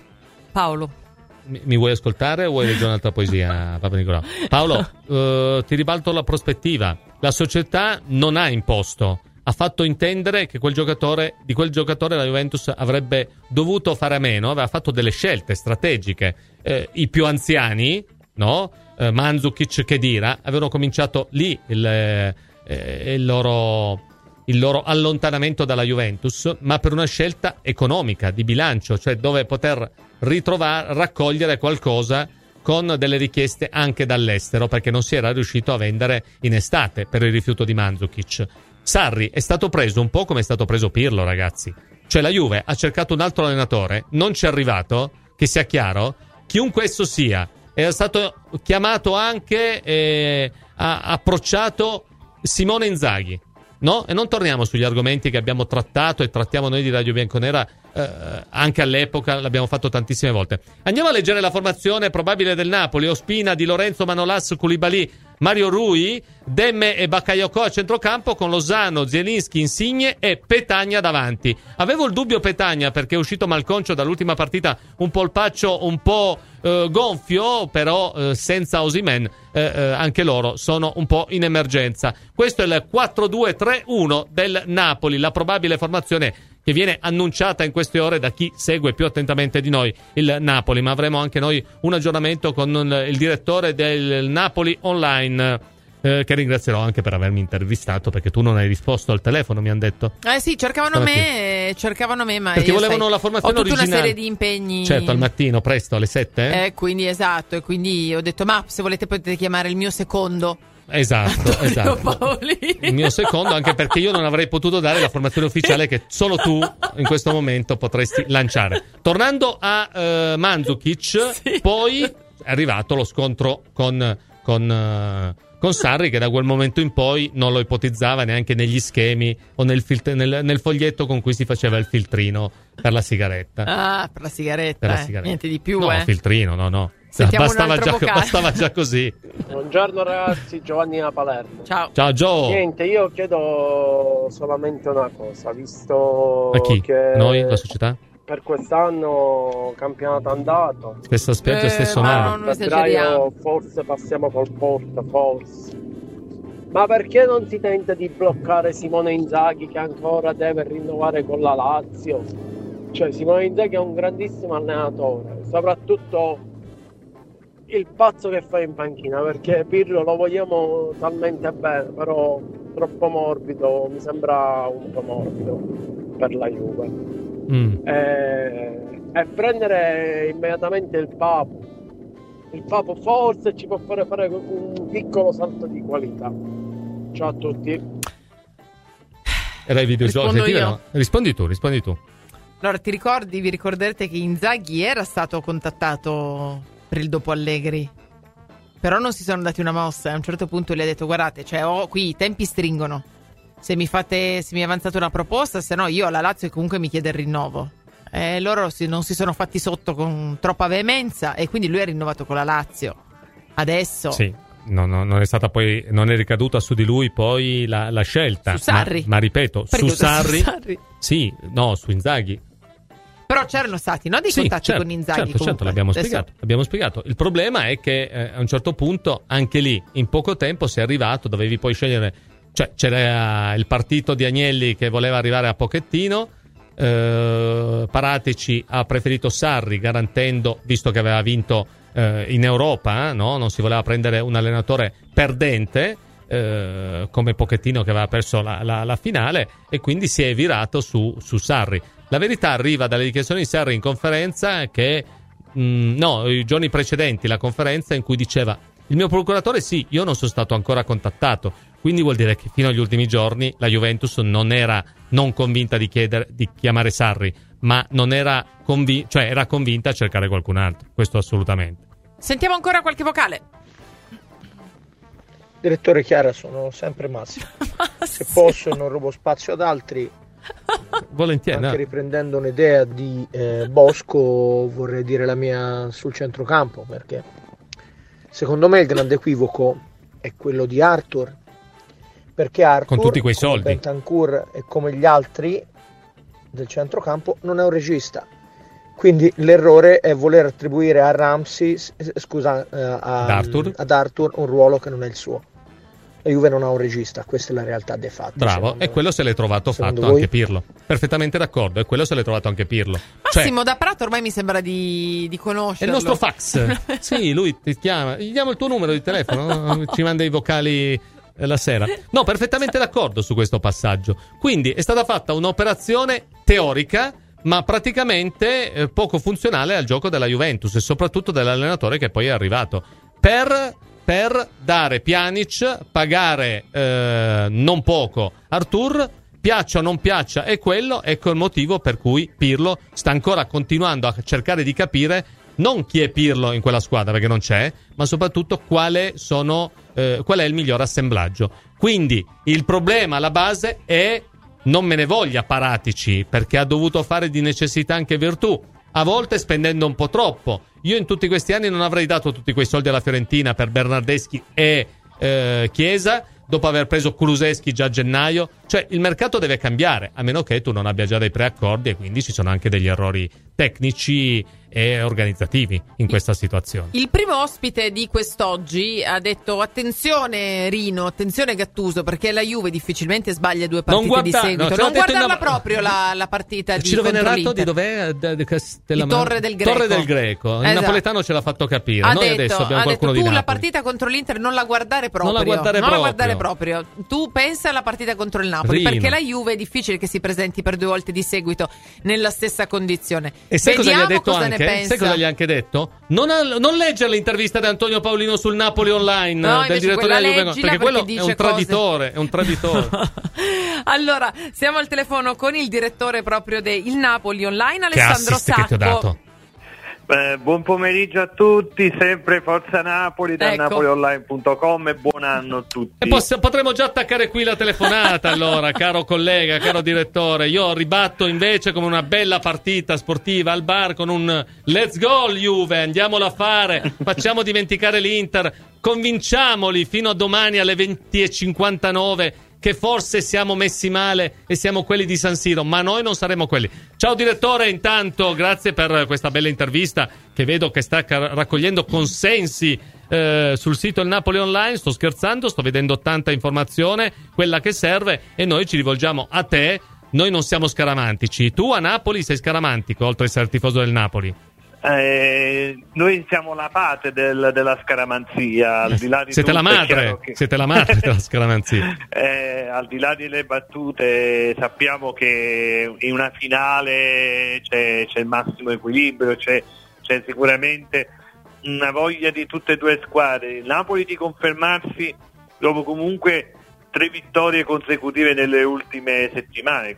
Mi vuoi ascoltare o vuoi leggere un'altra poesia, Papa Nicolau? Paolo, ti ribalto la prospettiva. La società non ha imposto, ha fatto intendere che di quel giocatore la Juventus avrebbe dovuto fare a meno, aveva fatto delle scelte strategiche. I più anziani, no? Mandzukic, Khedira, avevano cominciato lì il loro allontanamento dalla Juventus, ma per una scelta economica, di bilancio, cioè dove poter raccogliere qualcosa con delle richieste anche dall'estero, perché non si era riuscito a vendere in estate per il rifiuto di Mandzukic. Sarri è stato preso un po' come è stato preso Pirlo, ragazzi. Cioè la Juve ha cercato un altro allenatore, non ci è arrivato, che sia chiaro, chiunque esso sia. È stato chiamato anche, ha approcciato Simone Inzaghi. No? E non torniamo sugli argomenti che abbiamo trattato e trattiamo noi di Radio Bianconera, anche all'epoca l'abbiamo fatto tantissime volte. Andiamo a leggere la formazione probabile del Napoli: Ospina, Di Lorenzo, Manolas, Koulibaly, Mario Rui, Demme e Bakayoko a centrocampo, con Lozano, Zielinski, Insigne e Petagna davanti. Avevo il dubbio Petagna, perché è uscito malconcio dall'ultima partita, un polpaccio un po' gonfio, però senza Osimhen anche loro sono un po' in emergenza. Questo è il 4-2-3-1 del Napoli, la probabile formazione che viene annunciata in queste ore da chi segue più attentamente di noi il Napoli, ma avremo anche noi un aggiornamento con il direttore del Napoli Online, che ringrazierò anche per avermi intervistato, perché tu non hai risposto al telefono, mi hanno detto. Sì, cercavano me, ma perché volevano la formazione originale. Ho tutta una serie di impegni. Certo, al mattino, presto, alle 7. Quindi esatto, e quindi ho detto, ma se volete potete chiamare il mio secondo. Esatto. Il mio secondo, anche perché io non avrei potuto dare la formazione ufficiale che solo tu in questo momento potresti lanciare. Tornando a Mandzukic, poi è arrivato lo scontro con Sarri, che da quel momento in poi non lo ipotizzava neanche negli schemi o nel foglietto con cui si faceva il filtrino per la sigaretta. Per la sigaretta. Niente di più, No, filtrino, no. Bastava già così. Buongiorno ragazzi, Giovanni da Palermo. Ciao Gio. Niente, io chiedo solamente una cosa, visto a chi? che noi, la società? Per quest'anno campionato andato, stessa spiaggia, stesso mare. Febbraio forse passiamo col Porto, forse. Ma perché non si tenta di bloccare Simone Inzaghi, che ancora deve rinnovare con la Lazio? Cioè Simone Inzaghi è un grandissimo allenatore, soprattutto il pazzo che fa in panchina, perché Pirlo lo vogliamo talmente bene, però troppo morbido, mi sembra un po' morbido per la Juve. E prendere immediatamente il Papo forse ci può fare un piccolo salto di qualità. Ciao a tutti. Era i videogiochi. Rispondi tu. Allora, vi ricorderete che Inzaghi era stato contattato per il dopo Allegri, però non si sono dati una mossa. A un certo punto gli ha detto: guardate, qui i tempi stringono, se mi è avanzata una proposta, se no io alla Lazio comunque mi chiede il rinnovo. E loro non si sono fatti sotto con troppa veemenza, e quindi lui è rinnovato con la Lazio. Adesso sì, non è stata poi, non è ricaduta su di lui poi la scelta. Su Sarri. Ma ripeto, su Sarri. Sì, no, su Inzaghi. Però c'erano stati dei contatti con Inzaghi. Certo, l'abbiamo spiegato. Il problema è che a un certo punto, anche lì, in poco tempo sei arrivato, dovevi poi scegliere. Cioè, c'era il partito di Agnelli che voleva arrivare a Pochettino. Paratici ha preferito Sarri, garantendo, visto che aveva vinto in Europa, no? Non si voleva prendere un allenatore perdente come Pochettino, che aveva perso la finale, e quindi si è virato su Sarri. La verità arriva dalle dichiarazioni di Sarri in conferenza che i giorni precedenti la conferenza, in cui diceva: il mio procuratore io non sono stato ancora contattato, quindi vuol dire che fino agli ultimi giorni la Juventus non era non convinta di chiamare Sarri, ma non era era convinta a cercare qualcun altro. Questo assolutamente. Sentiamo ancora qualche vocale. Direttore Chiara, sono sempre Massimo. Se posso non rubo spazio ad altri. Volentieri. Anche riprendendo un'idea di Bosco, vorrei dire la mia sul centrocampo, perché Secondo me il grande equivoco è quello di Arthur, perché Arthur, con tutti quei soldi, come Bentancur e come gli altri del centrocampo, non è un regista. Quindi l'errore è voler attribuire a Ramsey, ad Arthur un ruolo che non è il suo. La Juve non ha un regista, questa è la realtà dei fatti. Bravo, e quello se l'è trovato fatto voi? Anche Pirlo. Perfettamente d'accordo, e quello se l'è trovato anche Pirlo. Massimo da Prato ormai mi sembra di conoscerlo. È il nostro fax. Sì, lui ti chiama, gli diamo il tuo numero di telefono, ci manda i vocali la sera. No, perfettamente d'accordo su questo passaggio. Quindi è stata fatta un'operazione teorica, ma praticamente poco funzionale al gioco della Juventus e soprattutto dell'allenatore che poi è arrivato per dare Pjanic, pagare non poco Arthur, piaccia o non piaccia, è quello. Ecco il motivo per cui Pirlo sta ancora continuando a cercare di capire non chi è Pirlo in quella squadra, perché non c'è, ma soprattutto qual è il miglior assemblaggio. Quindi il problema alla base è, non me ne voglia Paratici, perché ha dovuto fare di necessità anche virtù, a volte spendendo un po' troppo. Io in tutti questi anni non avrei dato tutti quei soldi alla Fiorentina per Bernardeschi e Chiesa, dopo aver preso Kulusevski già a gennaio. Cioè il mercato deve cambiare, a meno che tu non abbia già dei preaccordi, e quindi ci sono anche degli errori tecnici e organizzativi in questa situazione. Il primo ospite di quest'oggi ha detto: attenzione Rino, attenzione Gattuso, perché la Juve difficilmente sbaglia due partite di seguito. Non guardarla proprio la partita di Ciro contro Venerato l'Inter. Di dov'è? Di Torre del Greco. Torre del Greco. Il Esatto. napoletano ce l'ha fatto capire. Noi adesso abbiamo qualcuno di tu Napoli. la partita contro l'Inter non la guardare proprio. Non la guardare proprio. Tu pensa alla partita contro il Napoli, Rino. perché la Juve è difficile che si presenti per 2 volte di seguito nella stessa condizione. E sai cosa gli ha detto cosa anche? ne pensa. Sai cosa gli ha anche detto? Non leggere l'intervista di Antonio Paolino sul Napoli Online, No, del direttore della Juve, perché quello è un traditore, è un traditore. Allora, siamo al telefono con il direttore proprio del Napoli Online, Alessandro Sacco. Che ti ho dato. Buon pomeriggio a tutti, sempre Forza Napoli da napolionline.com, e buon anno a tutti. E potremmo già attaccare qui la telefonata allora, caro collega, caro direttore. Io ribatto invece come una bella partita sportiva al bar con un let's go Juve, andiamolo a fare, facciamo dimenticare l'Inter, convinciamoli fino a domani alle 20:59 che forse siamo messi male e siamo quelli di San Siro, ma noi non saremo quelli. Ciao direttore, intanto grazie per questa bella intervista che vedo che sta raccogliendo consensi sul sito Il Napoli Online. Sto scherzando, sto vedendo tanta informazione, quella che serve, e noi ci rivolgiamo a te. Noi non siamo scaramantici, tu a Napoli sei scaramantico oltre a essere tifoso del Napoli. Noi siamo la parte della scaramanzia, al di là di siete tutto, la madre, siete la madre della scaramanzia. Al di là delle battute, sappiamo che in una finale c'è il massimo equilibrio, c'è sicuramente una voglia di tutte e due le squadre. Il Napoli di confermarsi dopo comunque 3 vittorie consecutive nelle ultime settimane,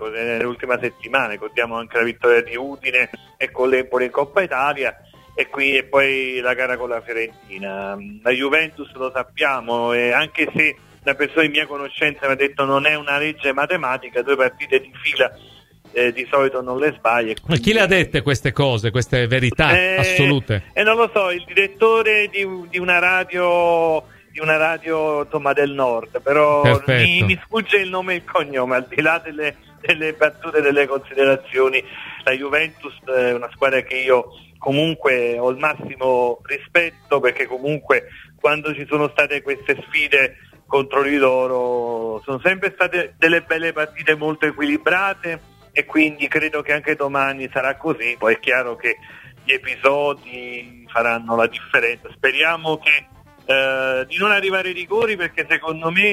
contiamo anche la vittoria di Udine e con l'Empoli in Coppa Italia, e poi la gara con la Fiorentina. La Juventus lo sappiamo, e anche se una persona di mia conoscenza mi ha detto non è una legge matematica, 2 partite di fila di solito non le sbaglia. Ma chi le ha dette queste cose, queste verità assolute? Non lo so, il direttore di una radio insomma del nord, però mi sfugge il nome e il cognome. Al di là delle battute, delle considerazioni, la Juventus è una squadra che io comunque ho il massimo rispetto, perché comunque quando ci sono state queste sfide contro di loro sono sempre state delle belle partite molto equilibrate, e quindi credo che anche domani sarà così. Poi è chiaro che gli episodi faranno la differenza. Speriamo che di non arrivare ai rigori, perché secondo me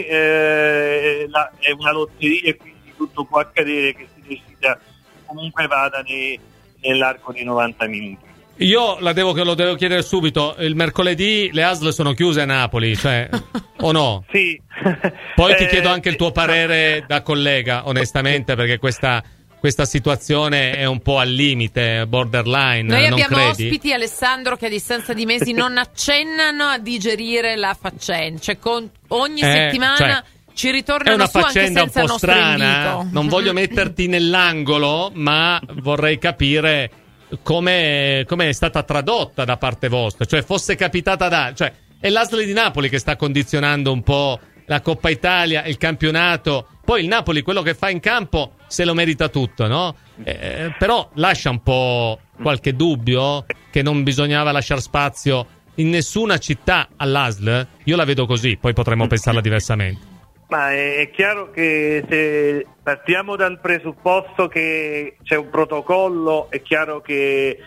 è una lotteria, e quindi tutto può accadere, che si decida comunque vada nell'arco di 90 minuti. Io lo devo chiedere subito, il mercoledì le ASL sono chiuse a Napoli, cioè, o no? Sì. Poi ti chiedo anche il tuo parere da collega, onestamente, perché questa situazione è un po' al limite, borderline. Noi non abbiamo credi? ospiti, Alessandro, che a distanza di mesi non accennano a digerire la faccenda, cioè ogni settimana ci ritornano su anche senza un po' nostro strana. invito. Non voglio metterti nell'angolo, ma vorrei capire come è stata tradotta da parte vostra, cioè fosse capitata cioè è l'ASL di Napoli che sta condizionando un po' la Coppa Italia, il campionato. Poi il Napoli, quello che fa in campo, se lo merita tutto, no? Però lascia un po' qualche dubbio che non bisognava lasciare spazio in nessuna città all'ASL. Io la vedo così, poi potremmo pensarla diversamente. Ma è chiaro che se partiamo dal presupposto che c'è un protocollo, è chiaro che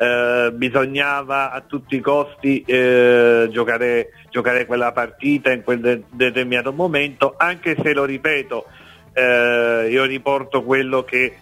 bisognava a tutti i costi giocare quella partita in quel determinato momento, anche se, lo ripeto, io riporto quello che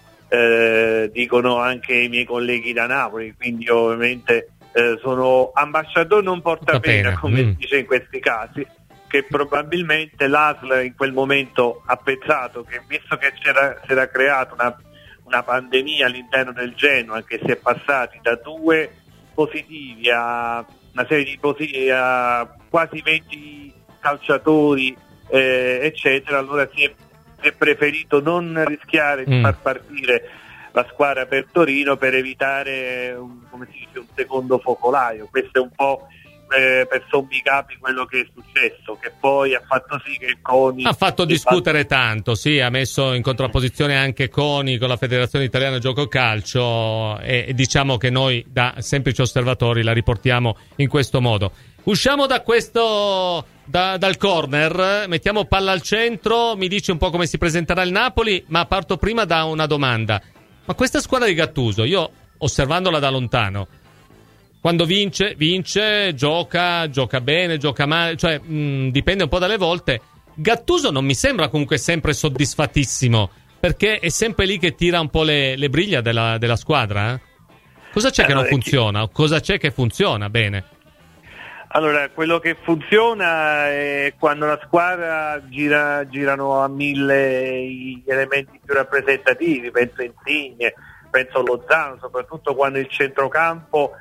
dicono anche i miei colleghi da Napoli, quindi ovviamente sono ambasciatore non porta pena, come si dice in questi casi, che probabilmente l'ASL in quel momento ha pensato che, visto che si era creata una pandemia all'interno del Genoa, che si è passati da 2 positivi a una serie di positivi a quasi 20 calciatori eccetera, allora si è preferito non rischiare di far partire la squadra per Torino per evitare un secondo focolaio. Questo è un po' per sommi capi quello che è successo, che poi ha fatto sì che il CONI ha fatto discutere tanto, sì, ha messo in contrapposizione anche CONI con la Federazione Italiana Gioco Calcio, e diciamo che noi da semplici osservatori la riportiamo in questo modo. Usciamo da questo dal corner, mettiamo palla al centro, mi dici un po' come si presenterà il Napoli, ma parto prima da una domanda. Ma questa squadra di Gattuso, io osservandola da lontano, quando vince, gioca bene, gioca male, cioè dipende un po' dalle volte. Gattuso non mi sembra comunque sempre soddisfattissimo, perché è sempre lì che tira un po' le briglie della squadra. Cosa c'è che non funziona? Cosa c'è che funziona bene? Allora, quello che funziona è quando la squadra girano a 1000 gli elementi più rappresentativi, penso a Insigne, penso a Lozano, soprattutto quando il centrocampo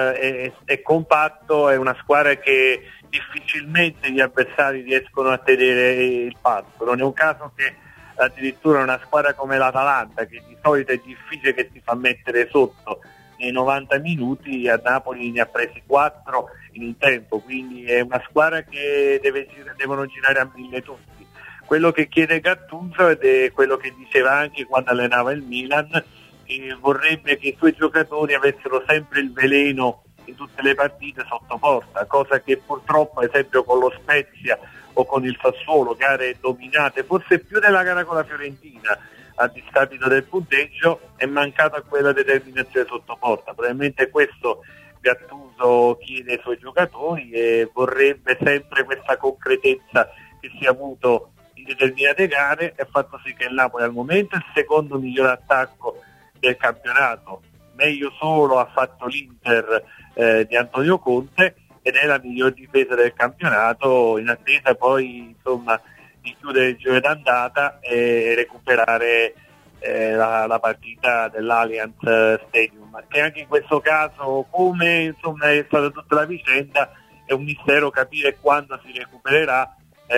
è compatto, è una squadra che difficilmente gli avversari riescono a tenere il passo. Non è un caso che addirittura una squadra come l'Atalanta, che di solito è difficile che si fa mettere sotto nei 90 minuti, a Napoli ne ha presi 4 in un tempo, quindi è una squadra che devono girare a 1000 tutti. Quello che chiede Gattuso, ed è quello che diceva anche quando allenava il Milan, vorrebbe che i suoi giocatori avessero sempre il veleno in tutte le partite sotto porta, cosa che purtroppo, ad esempio con lo Spezia o con il Sassuolo, gare dominate, forse più nella gara con la Fiorentina, a discapito del punteggio, è mancata quella determinazione sotto porta. Probabilmente questo Gattuso chiede ai suoi giocatori e vorrebbe sempre questa concretezza che si è avuto in determinate gare, e ha fatto sì che il Napoli al momento è il secondo miglior attacco del campionato, meglio solo ha fatto l'Inter di Antonio Conte, ed è la miglior difesa del campionato, in attesa poi insomma di chiudere il giro d'andata e recuperare la partita dell'Allianz Stadium, che anche in questo caso, come insomma è stata tutta la vicenda, è un mistero capire quando si recupererà,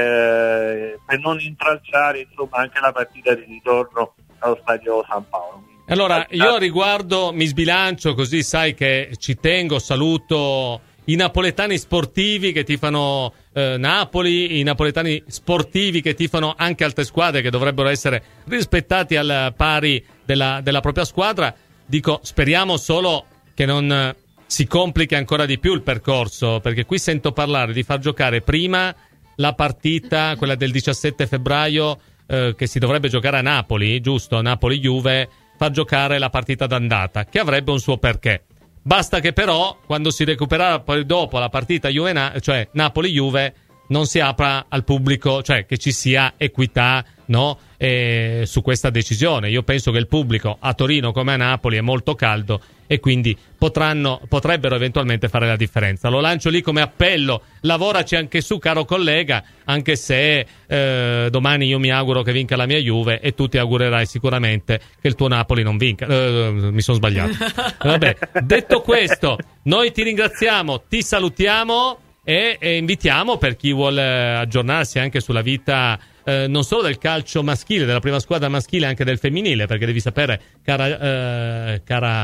per non intralciare insomma anche la partita di ritorno allo stadio San Paolo. Allora, io a riguardo mi sbilancio, così sai che ci tengo, saluto i napoletani sportivi che tifano Napoli, i napoletani sportivi che tifano anche altre squadre che dovrebbero essere rispettati al pari della propria squadra. Dico, speriamo solo che non si complichi ancora di più il percorso, perché qui sento parlare di far giocare prima la partita, quella del 17 febbraio, che si dovrebbe giocare a Napoli, giusto? Napoli-Juve, far giocare la partita d'andata, che avrebbe un suo perché. Basta che però, quando si recupererà poi dopo la partita cioè Napoli-Juve, non si apra al pubblico, cioè che ci sia equità, no? Su questa decisione. Io penso che il pubblico a Torino come a Napoli è molto caldo e quindi potrebbero eventualmente fare la differenza. Lo lancio lì come appello, lavoraci anche su, caro collega, anche se domani io mi auguro che vinca la mia Juve e tu ti augurerai sicuramente che il tuo Napoli non vinca. Mi sono sbagliato. Vabbè, detto questo, noi ti ringraziamo, ti salutiamo e invitiamo, per chi vuole aggiornarsi anche sulla vita non solo del calcio maschile, della prima squadra maschile, anche del femminile, perché devi sapere, cara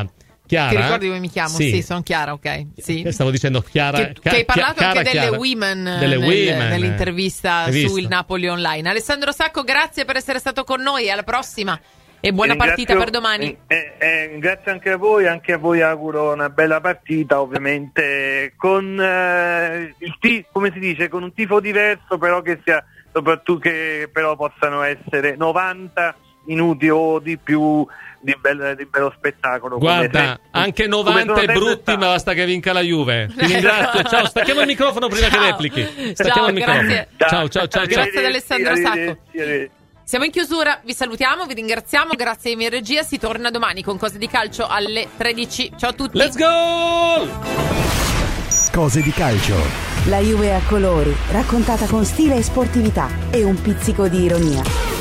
Chiara? Ti ricordi come mi chiamo? Sì, sono Chiara, ok. Sì. Stavo dicendo Chiara. Che hai parlato Chiara, anche delle Chiara. women, women nell'intervista su Il Napoli Online. Alessandro Sacco, grazie per essere stato con noi. Alla prossima e buona partita per domani. Grazie anche a voi auguro una bella partita, ovviamente con come si dice, con un tifo diverso, però che sia soprattutto che però possano essere 90 minuti o di più di bello spettacolo. Guarda, anche 90 è brutti, ma basta che vinca la Juve. Ti ringrazio. Ciao, stacchiamo il microfono prima che replichi. Stacchiamo il microfono. Grazie. Ciao. Grazie ad Alessandro Sacco. Siamo in chiusura, vi salutiamo, vi ringraziamo, grazie ai miei regia, si torna domani con Cose di Calcio alle 13. Ciao a tutti. Let's go! Cose di Calcio. La Juve a colori, raccontata con stile e sportività e un pizzico di ironia.